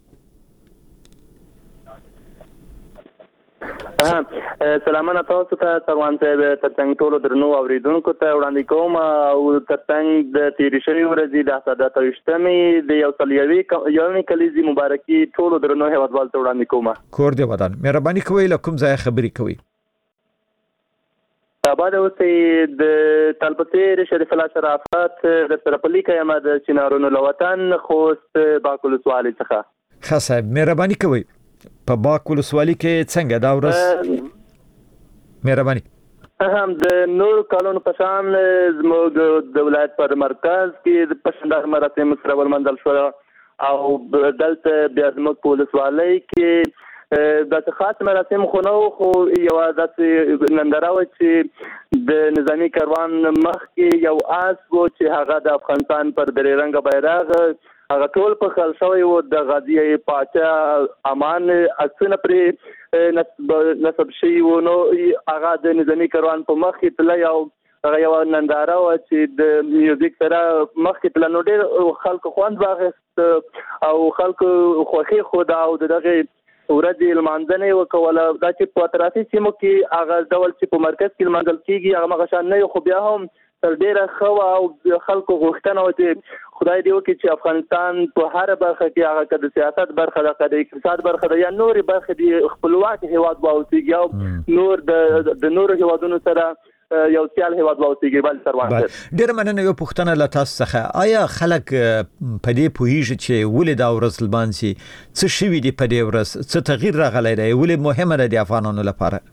سلامونه تاسو ته سروان صاحب ترڅنګ ټولو درنو اوریدونکو ته وړاندې کوم او ترڅنګ د تیری شوی ورځې د 18مې د یو سلیوي کلیزي مبارکي ټولو درنو هیوادوال ته وړاندې کوم. کور دی ودان. مهرباني کوئ له کوم ځای خبرې کوئ. آباد اوسې د طالبتیر شریف الله شرافت د سرپلی کيما د چنارونو لوطن خوست باکول سوالي څخه. ښه صاحب مهرباني کوئ. په باکول سوالي کې څنګه دا ورځ مهرباني هم د نور کالونو په شان زموږ د ولایت پر مرکز کې د پښندار مراسم سره ولمانځل شو او دلته بیا زموږ په ولسوالۍ کې د خاص مراسم خو نو خو یو داسې ننداره و چې د نظامی کاروان مخ کې یو آس و چې هغه د افغانستان پر درې رنګه بیرغ هغه ټول په خل شوی و د غازی پاچا امان اکسنه پرې نسب شي و نو هغه د نظامی کاروان په مخ کې تل یو ننداره و چې د میوزیک سره مخ کې تل نو ډېر خلکو خوند واخیست او خلکو خوښي خو دا او دغه ورځې لمانځنه وکوله دا چې په ترافیک سیمو کې هغه ډول چې په مرکز کې لمانځل کیږي هغه مغشان نه خو بیا هم تر ډیره خو او خلکو غوښتنه و چې خدای دې وکړي چې افغانستان په هر برخه کې هغه د سیاست برخه ده د اقتصاد برخه ده یا نور برخه دي خپلواک هیواد واوسيږي او نور د نور هیوادونو سره یو سیال هیواد واوسيږي بل سروان. ډیر مننه. یو پوښتنه له تاسو څخه آیا خلک په دې پوهیږي چې ولې دا ورځ لمانځي څه شوي دي په دې ورځ څه تغییر راغلی دی ولې مهمه ده د افغانانو لپاره؟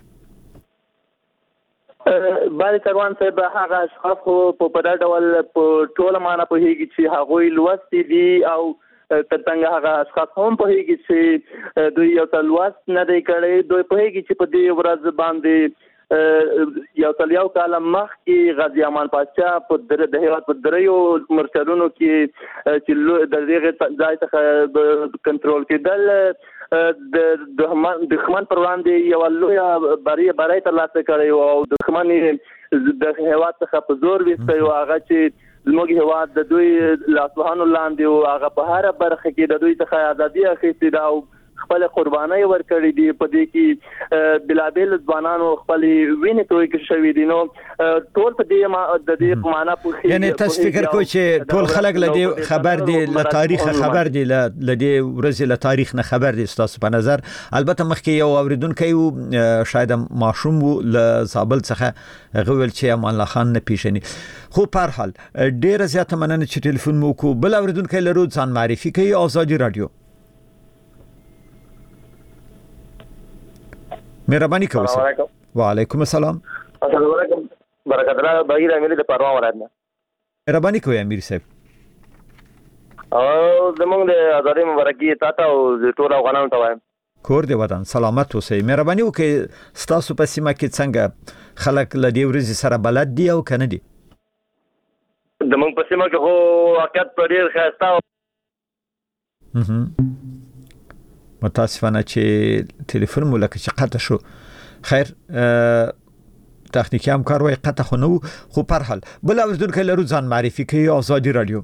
باندې سروان صاحب هغه اشخاص په ډول په ټوله معنا پوهیږي چې هغه لوستي دي او ترڅنګ هغه اشخاص هم پوهیږي چې دوی یو تلواس نه دی کړی دوی پوهیږي چې په دې ورځ باندې یو تل یو کال مخکې غازی امان پاشا په د هیواد په دریو مرکزونو کې چې د دغه ځای څخه کنټرول کېدل د دښمن پر وړاندې یو لوی بری ترلاسه کړی او دښمن د هیواد څخه په زور ویستی او هغه چې زموږ هیواد د دوی لاسوهانو لاندې او هغه په هره برخه کې د دوی څخه ازادي اخیستې ده او خپل قرباني ورکړې دي په دې کې بلابل ځوانانو خپل وینې توی کې شوې دي نو ټول په دې معنا په یعنی تاسو فکر کوئ چې ټول خلک له دې خبر دي له تاریخ خبر دي له دې ورځې له تاریخ نه خبر دي تاسو په نظر البته مخکې یو اوریدونکو شاید ماشوم له زابل څخه غوول چې امان الله خان نه پیژني خو په هر حال ډیره زیاته مننه چې ټلیفون مو کو بل اوریدونکو لرو ځان معرفي کوي آزادي رادیو مهرباني کوئ وعلیکم السلام السلام علیکم برکت الله بهیر امیر د پروان ولایت نه مهرباني کوئ امیر صاحب او زمونږ د ازادي مبارکي تاسو او ټول افغانانو ته وایم کور دی وطن سلامت اوسئ مهرباني وکړئ ستاسو په سیمه کې څنګه خلک له دې ورځې سره بلد دي او کنه دي زمونږ په سیمه کې خو واقعیت په ډیر ښایسته متاسفانه چې ټلیفون مو لکه چې قطع شو خیر تخنیکی همکار وای قطع خو نو خو په هر حال بل اوریدونکو لرو ځان معرفي کوي آزادي رادیو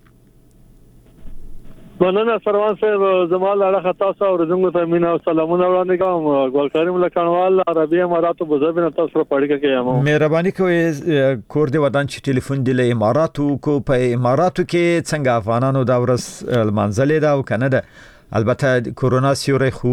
مننه سروان صاحب زمال علاقه تاسو اوریدونکو ته مینا او سلامونه وړاندې کوم ګل کریم لکانوال عربي اماراتو بوزبینه تاسو سره پړی کوي مهرباني کوئ کور دی ودان چې ټلیفون دی له اماراتو کو په اماراتو کې څنګه افغانانو دا ورس منځلې دا او کنه ده البته کرونا سیوری خو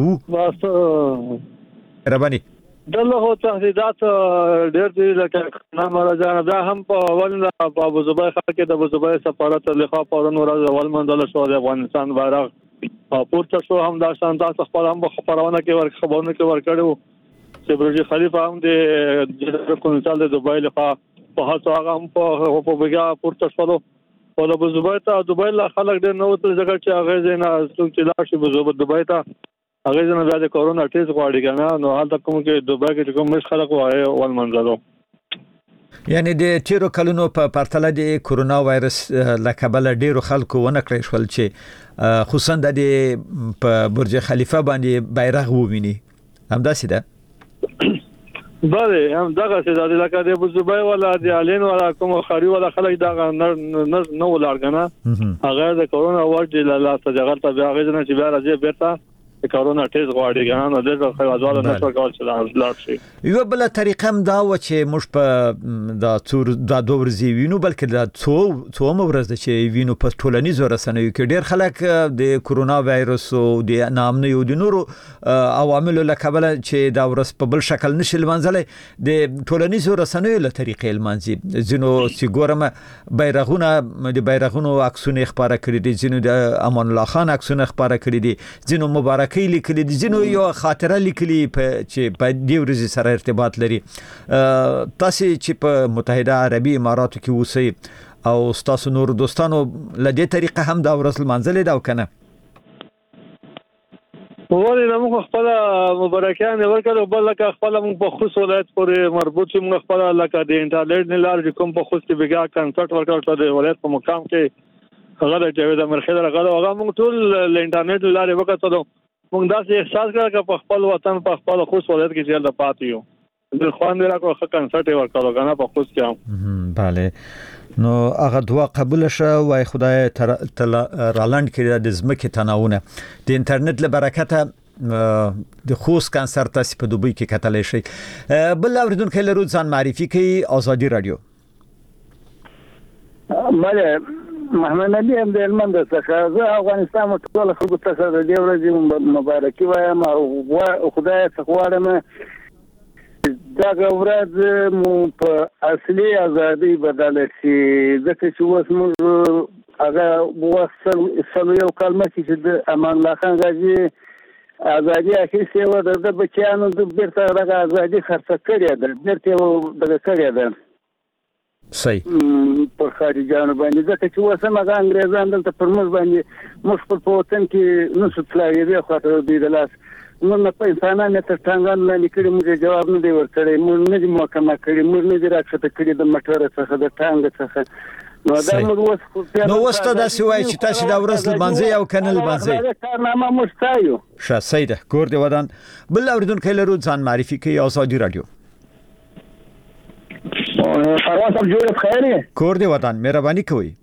ربانی دغه هو تهدیدات ډېر دي لکه نامرجان دا هم په اول په ابو زبیر کې د ابو زبیر سفارت لخوا په نور اول منځله شو د افغانستان بیرغ پورته شو هم دا شان تاسو خپل هم خبرونه کې خبرونه کې ورکړو چې برج خلیفہ هم د کونسل د دوبای لخوا په هغه هم په بګا پورته شو او د دوبای ته دوبای لا خلک ډېر نو ته ځکه چې هغه زینا چې لا شي دوبای ته هغه زنه د کورونا ټیسټ غواړي کنه نو حالت کوم کې دوبای کې کوم مش خلک وایي ول منځلو یعنی د تیرو کلونو په پرتله د کورونا وایرس لکبل ډیرو خلکو ونه کړی شول چې خصوصا د په برج خلیفہ باندې بیرغ وویني همداسې ده بله هم دغه څه د لکه د ابو زبیر ولا د علین ولا کوم خاري ولا خلک دغه نو ولارګنه هغه د کورونا ورډ له سجغل ته هغه نه چې بیا راځي بیرته کرونا ټیسټ غواړي ګان د خلوازواله نشو کول چې لاړ شي یو بل طریقه هم دا و چې موږ په د دوه ورځې وینو بلکې د څو ورځې چې وینو په ټولنیزو رسنیو کې ډېر خلک د کورونا وایرس او د نامنۍ او د نورو عواملو له کبله چې دا ورځ په بل شکل نشي لمانځلی د ټولنیزو رسنیو له طریقې لمانځي ځینو چې ګورم بیرغونو عکسونه خبره کړي دي ځینو د امان الله خان عکسونه خبره کړي دي ځینو مبارک لیکلي دي ځینو یو خاطره لیکلي چې په دې ورځې سره ارتباط لري تاسو چې په متحده عربي اماراتو کې اوسئ او تاسو نور دوستانو له دې طریقه هم دا ورځ لمانځلې دا وکنه ولې موږ خپل مبارکان ورکړو بل لکه خپل موږ په خصوص ولایت پورې مربوط موږ خپل لکه د انټرنیټ نه لار کوم په خصوص کې بګا کنسرت ورکړو د ولایت په مقام کې هغه د جاوید امرخیل هغه موږ ټول ل انټرنیټ لارې وکړو موږ داسې احساس کړو چې په خپل وطن په خپل خصوص ولایت کې چې د پاتې یو د خوان راکو کنسرت ورکړو کنه په خصوص کې bale نو هغه دعا قبول شه وای خدای رالاند کړي د زمکه تناونه د انټرنیټ له برکته د خوست کنسرت تاسو په دوبۍ کې کتلی شي بل اوریدونکو لرو ځان معرفي کوي آزادي رادیو بله محمد نبی هم د هلمند څخه زه افغانستان ټول خلکو ته د دې ورځې مبارکي وایم او خدای څخه غواړم دا ورځ مو په اصلي ازادي بدله شي ځکه چې اوس موږ هغه وصل یو کلمه چې د امان الله خان غازي ازادي اخیستې و د بچیانو د بیرته هغه ازادي خرڅه کړې ده بیرته دغه کړې ده صحیح په خارجانو باندې ځکه چې اوس هم هغه انګریزان دلته پر موږ باندې موږ په وطن کې نشو تللی دی خو ته د لاس موږ په انسانانو ته څنګه نه لیکلي موږ جواب نه دی ورکړی موږ نه دی محکمه کړی موږ نه دی راکته کړی د مټر څخه د ټانګ څخه نو دا موږ نو وسته دا سوای چې تاسو دا ورځ لمانځي او کنه لمانځي کارنامه مستایو شاسیده کور دی ودان بل اوریدونکو لرو ځان معرفي کوي آزادي رادیو فروان صاحب جوړ خیره کور دی ودان مهرباني کوي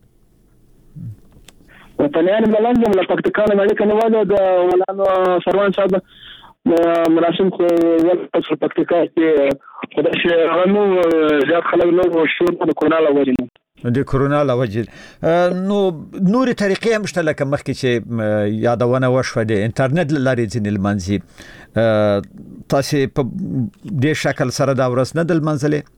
وطنيان ملنګ مل پکتیکانو باندې کنيواله د ولانو فروان صاحب مراسم خو ول پکتیکا کې خدای شي غنو زیات خلک نو شو د کورونا لوجه د کورونا لوجه نو نوري طریقې هم شته لکه مخکې چې یادونه وشوه د انټرنیټ لارې ځینې لمانځي تاسو په دې شکل سره دا ورځ نه دل منځلې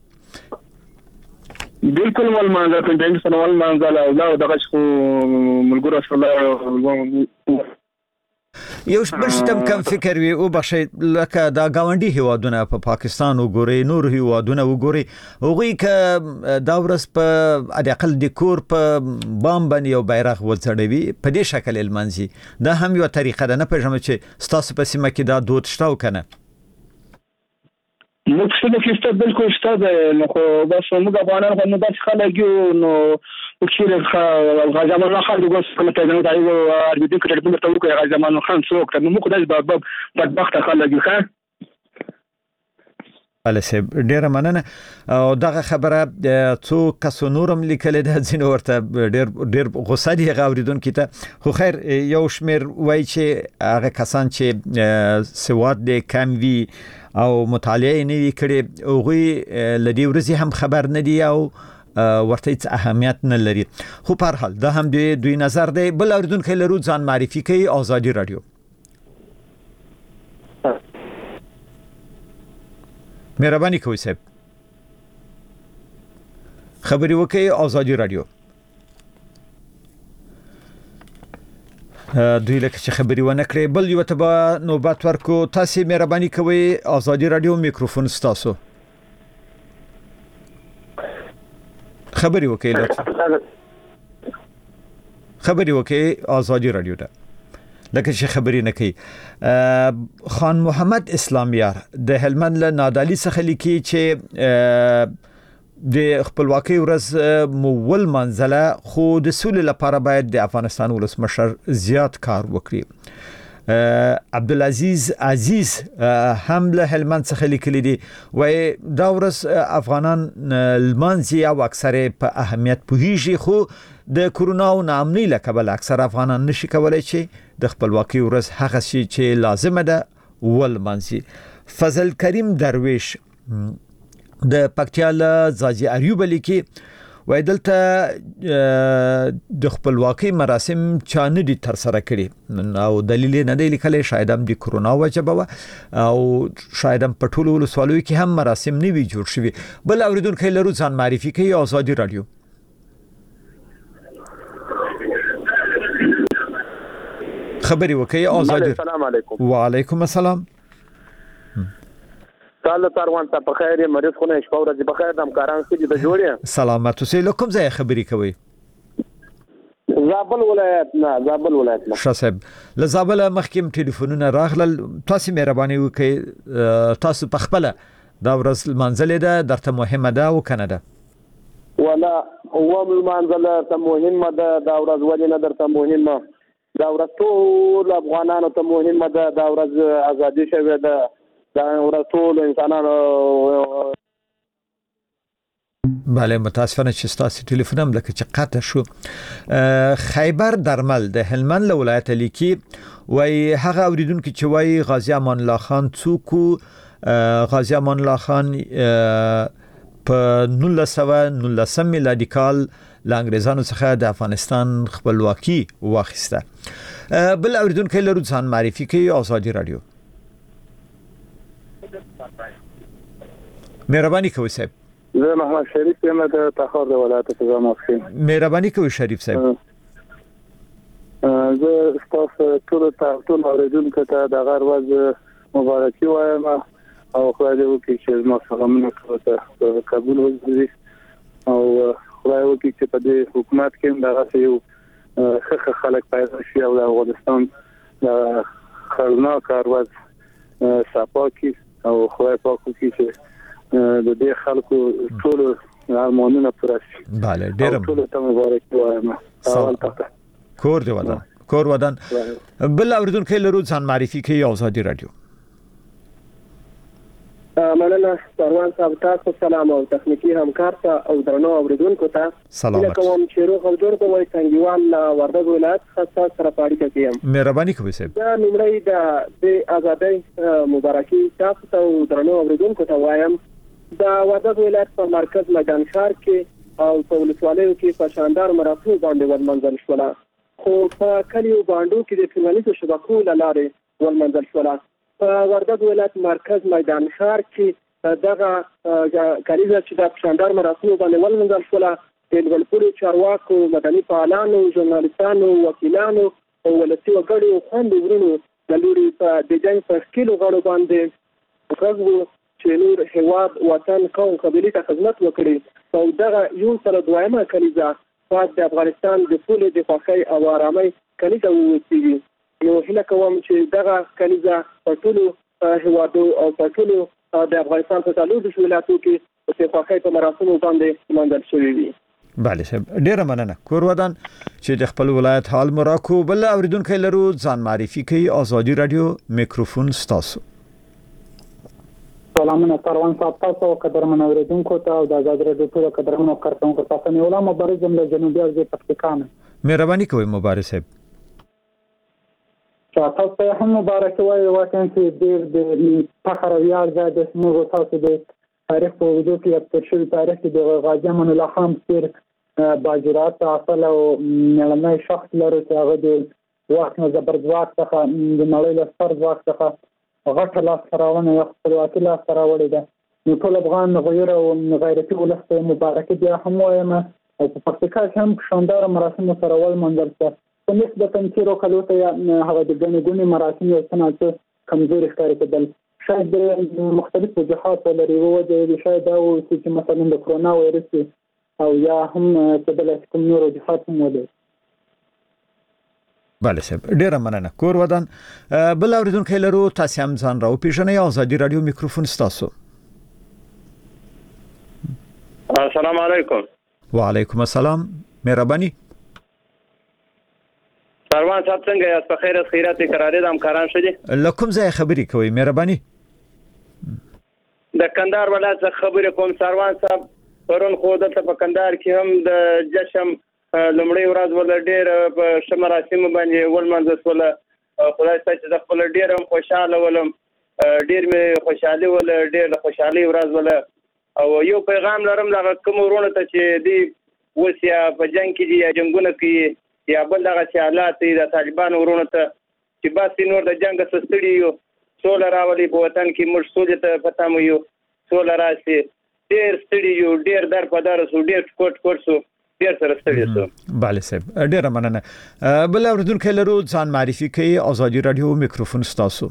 بالکل ول مانځه په دې سره ول مانځه او دا دغه شو ملګرو سره یو بشتم کم فکر وی او بشي لکه دا گاونډي هیوادونه په پاکستان وګوري نور هیوادونه وګوري هغوی ک دا ورځ په اقل د کور په بام باندې یو بیرغ وڅړوي په دې شکل المنځي دا هم یو طریقه ده نه پېژنم چې ستاسو په سیمه کې دا دود شته کنه موږ څه د کیسته بالکل شته نو خو بس موږ افغانان خو نه داس خلک یو نو وکړي غازی امان الله خان دغه کومه ته نه دایو اربیدي کړي په تاسو کې غازی امان الله خان څوک ته موږ د باب بدبخت خلک ښه السه ډیره مننه او دغه خبره څو کس نورم لیکل د ځین ورته ډیر غوسه دي غوړیدونکو ته خو خیر یو شمیر وای چې هغه کسان چې سواد د کم وی او مطالعه نه کړي اوغه لدی ورزي هم خبر نه دی او ورته هیڅ اهمیت نه لري خو په هر حال دا هم دوی نظر دی بل اوریدونکو لرو ځان معرفي کوي آزادي رادیو مهرباني کوئ صاحب خبري وکي آزادي رادیو دوی لکه چې خبري ونه کړې بل یو ته نوبت ورکو تاسو مهرباني کوئ آزادي رادیو میکروفون ستاسو خبري وکي خبري وکي آزادي رادیو ته لکه چې خبري نه کوي خان محمد اسلامیار د هلمند له نادالی څخه لیکي چې د خپلواکۍ ورځ مول منځله خو د سولې لپاره باید د افغانستان ولسمشر زیات کار وکړي عبدالعزیز عزیز هم له هلمند څخه لیکلي دي وای دا ورځ افغانان لمانځي او اکثره په اهمیت پوهیږي خو د کورونا او ناامنۍ له کبله اکثر افغانان نشي کولای چې د خپلواکۍ ورځ هغه شي چې لازمه ده ولمانځي فضل کریم درویش د پکتیال زاجی اریوب لیکي وای دلته د خپلواکۍ مراسم چا نه دي تر سره کړي او دلیل نه دی لیکلی شاید هم د کورونا وجبه او شاید هم په ټولو ولسوالیو کې هم مراسم نه وي جوړ شوي بل اوریدونکو لرو ځان معرفي کوي آزادي رادیو خبري وکي آزادي السلام علیکم وعلیکم السلام تعال تاروان ته په خیر مریض خو نه شپه ورځ په خیر د همکاران سره د جوړې سلامت اوسې لکم ځای خبري کوي زابل ولایت نه شاسب لزابل مخکیم ټلیفونونه راغلل تاسو مهرباني وکي تاسو په خپل دا ورځ منځلې ده درته مهمه ده او کنه ده ولا هو منځله ته مهمه ده دا ورځ ولې نه درته مهمه دا ورځ ټول افغانانو ته مهمه ده دا ورځ ازادي شوه ده دا ورځ ټول انسانانو بله متاسفانه چې تاسو ټلیفون هم لکه چې قطع شو خیبر درمل د هلمند له ولایت لیکي وای هغه اوریدونکو چې وای غازی امان الله خان څوک غازی امان الله خان په 1919 میلادي کال له انګریزانو څخه د افغانستان خپلواکي واخیسته بل اوریدونکو لرو ځان معرفي کوي آزادي رادیو مهرباني کوئ صاحب زه محمد شریف یم د تخار د ولایت څخه ماسکین مهرباني کوئ شریف صاحب زه تاسو ټول اوریدونکو ته د غر ورځ مبارکي وایم او خدای دې وکړي چې ما څنګه موږ ته قبول وکړي او خدای وکړي چې په دې حکومت کې دغه یو خلک پیدا شي او د افغانستان د خلنا کاروز صفا کی او خدای پاک کی چې د دې خلکو ټول ارمانونه پوره شي. bale ډیر ټول ته مبارک وایم. کور دی ودان کور ودان بل اوریدونکو لرو ځان معرفي کوي آزادي رادیو. مننه سروان صاحب تاسو سلام او تخنیکی همکار ته او درنو اوریدونکو ته سلام کوم چې روغ او جوړ کوی څنګهوال وردګ ولایت خاصه سره پاړی کوم. مهرباني کوئ صاحب. دا نمړی د آزادۍ مبارکي تاسو ته او درنو اوریدونکو ته وایم. دا وردګ ولایت په مرکز میدان ښار کې او په ولسوالیو کې په شاندار مراسمو باندې ولمنځل شول. خو په کلیو باندې کې د ټولنیزو شبکو لارې ولمنځل شول. په وردګ ولایت مرکز میدان ښار کې دغه کلیزه چې د شاندار مراسمو باندې ولمنځل شول د ولپوري چارواکو مدني فعالانو ژورنالستانو وکیلانو او ولسي وګړو خوند ورونو د لوري په د جنګ په ښکیلو غړو باندې غږ چې نور هیواد وطن قوم قبیلې ته خدمت وکړي او دغه یو سره دویمه کلیزه د افغانستان د ټولې د خوښۍ او آرامۍ کلیزه ووسیږي. نو هیله کوم چې دغه کلیزه په ټولو هیوادو او په ټولو د افغانستان په څلورو ولایتو کې په خوښۍ په مراسمو باندې منځل شوی وي. bale صاحب ډیر مننه کور ودان چې د خپل ولایت حال مراکو بل اوریدونکو لرو ځان معرفي کوي آزادي رادیو میکروفون ستاسو. سلامونه سروان صاحب تاسو قدرمن اوریدونکو ته او د آزادي رادیو ټول قدرمنو کارکونکو تاسو نه ولا مبارک جمله جنوبي ارزي پکتیکا. مهرباني کوئ مبارک صاحب. تاسو ته هم مبارک وایي واکن چې ډېر د فخر او ویاړ ځای د موږ تاسو د تاریخ په وجود کې اکثر شوی تاریخ کې د غازي امان الله خان سیر باجرات اصل او نړۍ شخص لري چې هغه د وخت نه زبردست څخه د نړۍ له ستر ځواک څخه غټه لاس راوړنه او خپلواکي لاس راوړې ده. نو ټول افغان غیر او غیرتي ولس مبارک بیا هم وایم او په پکتیکا کې هم شاندار مراسم سره ولمنځل شول. په نسبت تنکیرو کلو ته هغه د ګڼې مراسم یو څه کمزوري ښکاري کېدل. شاید د مختلف وجوهات لري وجه شاید دا و چې مثلا د کرونا وایرس او یا هم کېدل چې کوم نور وجوهات هم ولري. bale صاحب ډیر مننه کور ودان بل اوریدونکو لرو تاسو هم ځان راو پیژنئ آزادي رادیو میکروفون ستاسو. السلام علیکم. وعلیکم السلام مهرباني. سروان صاحب څنګه یاست؟ په خیر خیرات قرارې د همکاران شدي. لکم ځای خبرې کوي مهرباني. د کندهار ولایت خبرې کوم سروان صاحب. پرون خو دلته په کندهار کې هم د جشن لومړی ورځ ول ډېر په شمراسم باندې ولمنځل شول. خدای ستاسو د خپل ډېر هم خوشاله ولم ډېر مې خوشاله ول ډېر خوشالي ورځ ول او یو پیغام لرم دا کوم ورونه ته چې دی وسیا په جنگ کې دی جنگونه کې یا بل دغه حالات د طالبان ورونه ته چې باسي نور د جنگ سستړي یو سول راولي په وطن کې موږ سول ته پتا مو یو سول راسي ډېر ستړي یو ډېر در په در سو ډېر کوټ سو ډېر سره ستړي سو. bale صاحب ډیر مننه بل اوریدونکو لرو ځان معرفي کوي آزادي رادیو میکروفون ستاسو.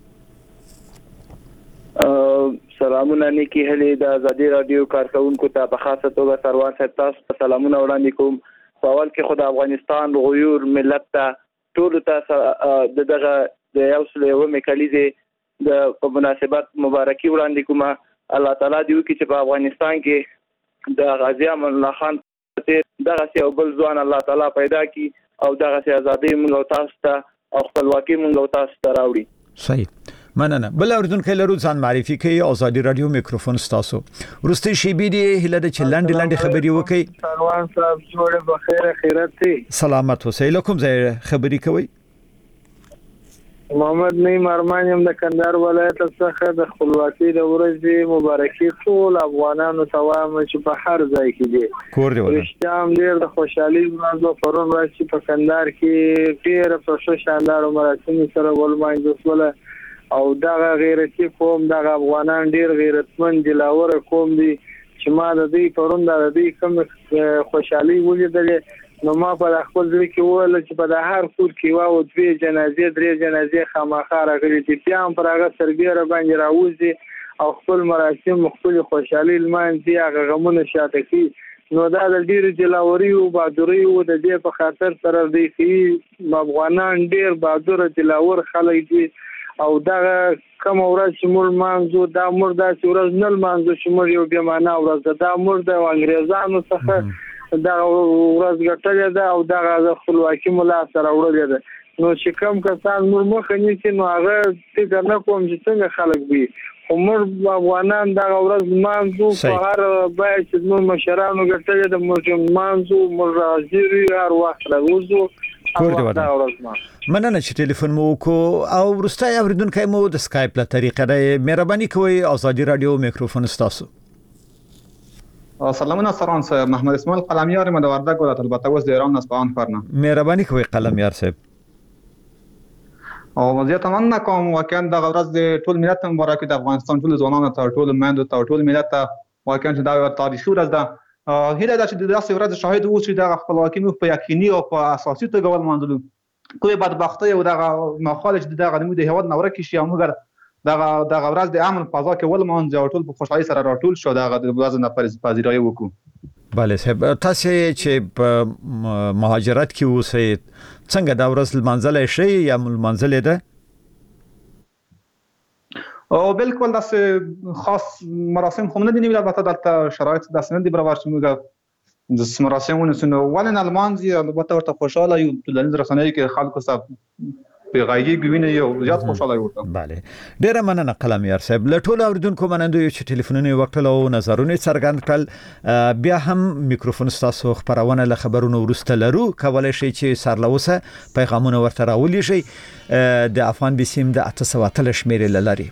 سلامونه نیکی هلي د آزادي رادیو کارکونکو ته په خاصه توګه سروان صاحب تاسو سلامونه وړاندې کوم. په اول کې خدای افغانستان غیور ملت ته ټول ته دغه د یو سل یو میکالیزه د په مناسبت مبارکي وړاندې کوم. الله تعالی دې وکړي چې په افغانستان کې د غازي امان الله خان دغه یو بل ځوان الله تعالی پیدا کړي او دغه ازادي موږ تاسو ته او خپلواکي موږ تاسو ته راوړي. صحیح مننه بل اوریدونکو لرو ځان معرفي کوي آزادي رادیو میکروفون ستاسو. ورسته شی بي دي هله د چلند خبري وکي. سروان صاحب جوړه بخیر خیرت سي سلامت اوسئ. لکم ځای خبري کوي. محمد نعیم ارمان یم د کندهار ولایت څخه د خپلواکۍ د ورځې مبارکي ټول افغانانو ته وایم چې په هر ځای کې دي. کور دی رښتیا هم ډېر د خوشحالي ورځ پرون ورځ چې په کندهار کې ډېر په شاندار مراسم سره ولمانځل شول او دغه غیرتي قوم دغه افغانان ډېر غیرتمن دلاور قوم دي چې ما د دې پرون د دې کوم خوشحالي ولیدلې نو ما په خپل ځل کې وویل چې په هر کور کې واو دوه جنازې درې جنازې خامخا راغلي دي بیا هم پر هغه سربېره باندې راوځي او خپل مراسم خپل خوشحالي لمانځي هغه غمونه شاته کوي. نو دا د ډېر دلاوري او بهادري او د دې په خاطر سره دی چې افغانان ډېر بهادر دلاور خلک دي او دا کوم ورځ چې موږ مانځو دا موږ داسې ورځ نه لمانځو چې موږ یو بې معنا ورځ ده دا موږ د انګریزانو څخه دا ورځ ګټلې ده او دا خپلواکي مو لاس سره وړلې ده نو چې کوم کسان موږ مخه نیسي نو هغه فکر نه کوم چې څنګه خلک وي خو موږ افغانان دا ورځ لمانځو په هر باید چې موږ مشرانو ګټلې ده موږ لمانځو موږ راځي هر وخت راوځو مننه چې ټلیفون مو وکړو او وروسته اوریدونکو مو د سکایپ له طریقې د مهرباني کوي آزادي رادیو میکروفون تاسو سلامونه سلام صاحب محمد اسماعیل قلمیار ما د وردګ ولایت البته اوس د ایران نه اصفهان فرنه مهرباني کوي قلمیار صاحب او زه مننه کوم واقعا د ورځ د ټول ملت مبارک د افغانستان ټول ځوانانو ته ټول مندو ته ټول ملت ته واقعا دا یو تاریخي ورځ ده هیله ده چې د داسې ورځ شاهد اوسو د خپلواکۍ مو په یقیني او په اساسي توګه ولمانځلو کومه بدبختي او دغه مخالج دغه د هیواد نور کې شي موږ دغه ورځ د امن فضا کې ولمانځو او ټول په خوشحالي سره راټول شو دغه د ورځ نه پذیرای وکړو بله صاحب تاسو چې په مهاجرت کې اوسئ څنګه دا ورځ لمانځل شي یا لمانځل ده او بالکل داسې خاص مراسم خو نه دي نیول البته دلته شرایط داسې نه دي برابر چې موږ د مراسمونو سنو ولن المانزي البته ورته خوشاله یو ټولنیز رسنۍ کې خلکو سره پیغایي ګوینه یو زیات خوشاله ورته bale ډیره مننه قلمیار صاحب له ټولو اوریدونکو مننه یو چې ټلیفونونه وکړل او نظرونه څرګند کړل بیا هم میکروفون تاسو خبرونه له خبرونو ورسته لرو کولای شي چې سرلوسه پیغامونه ورته راولي شي د افغان بسیم د 800 شمیرې لري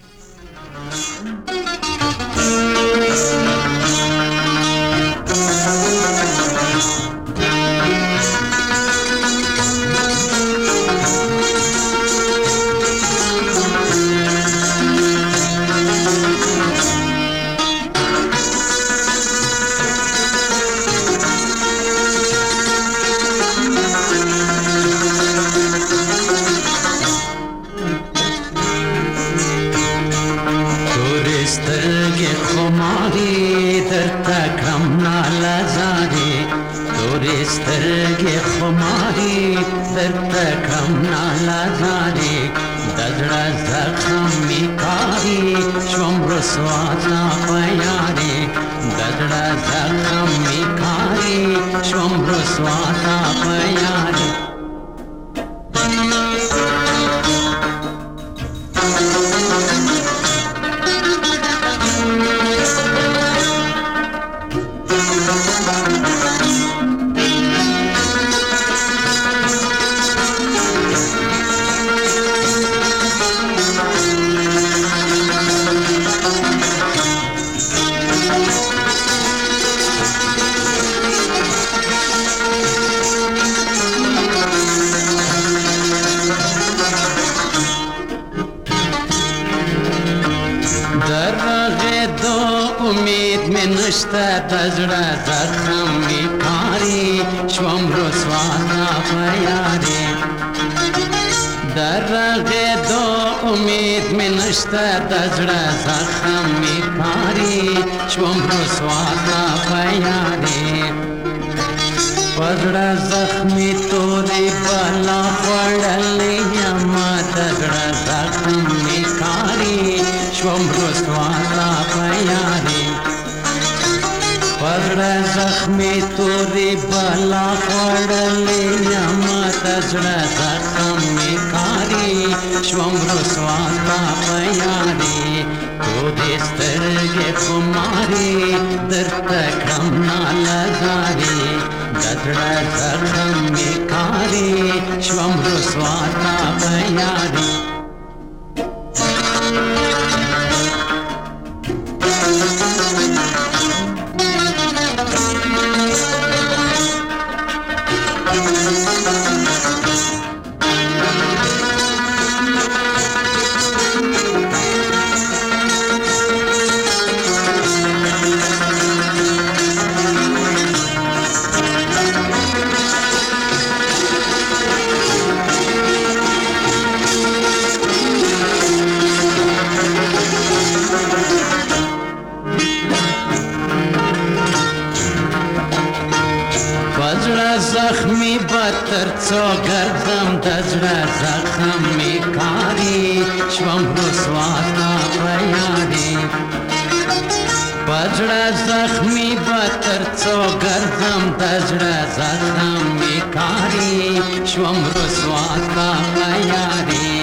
تر څو ګرځم د زړه زخم می کاری شوم رسوا تا په یاري پزړه زخمی به تر څو ګرځم د زړه زخم می کاری شوم رسوا تا په یاري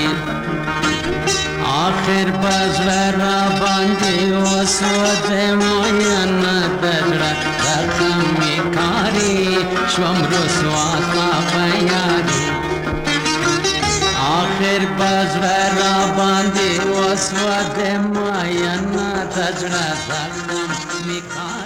آخر بزړه را باندې وسوځه مینه د زړه زخم می کاری شوم رسوا تا په یاري آخر بزړه را باندې وسوځه مینه د زړه زخم می کاری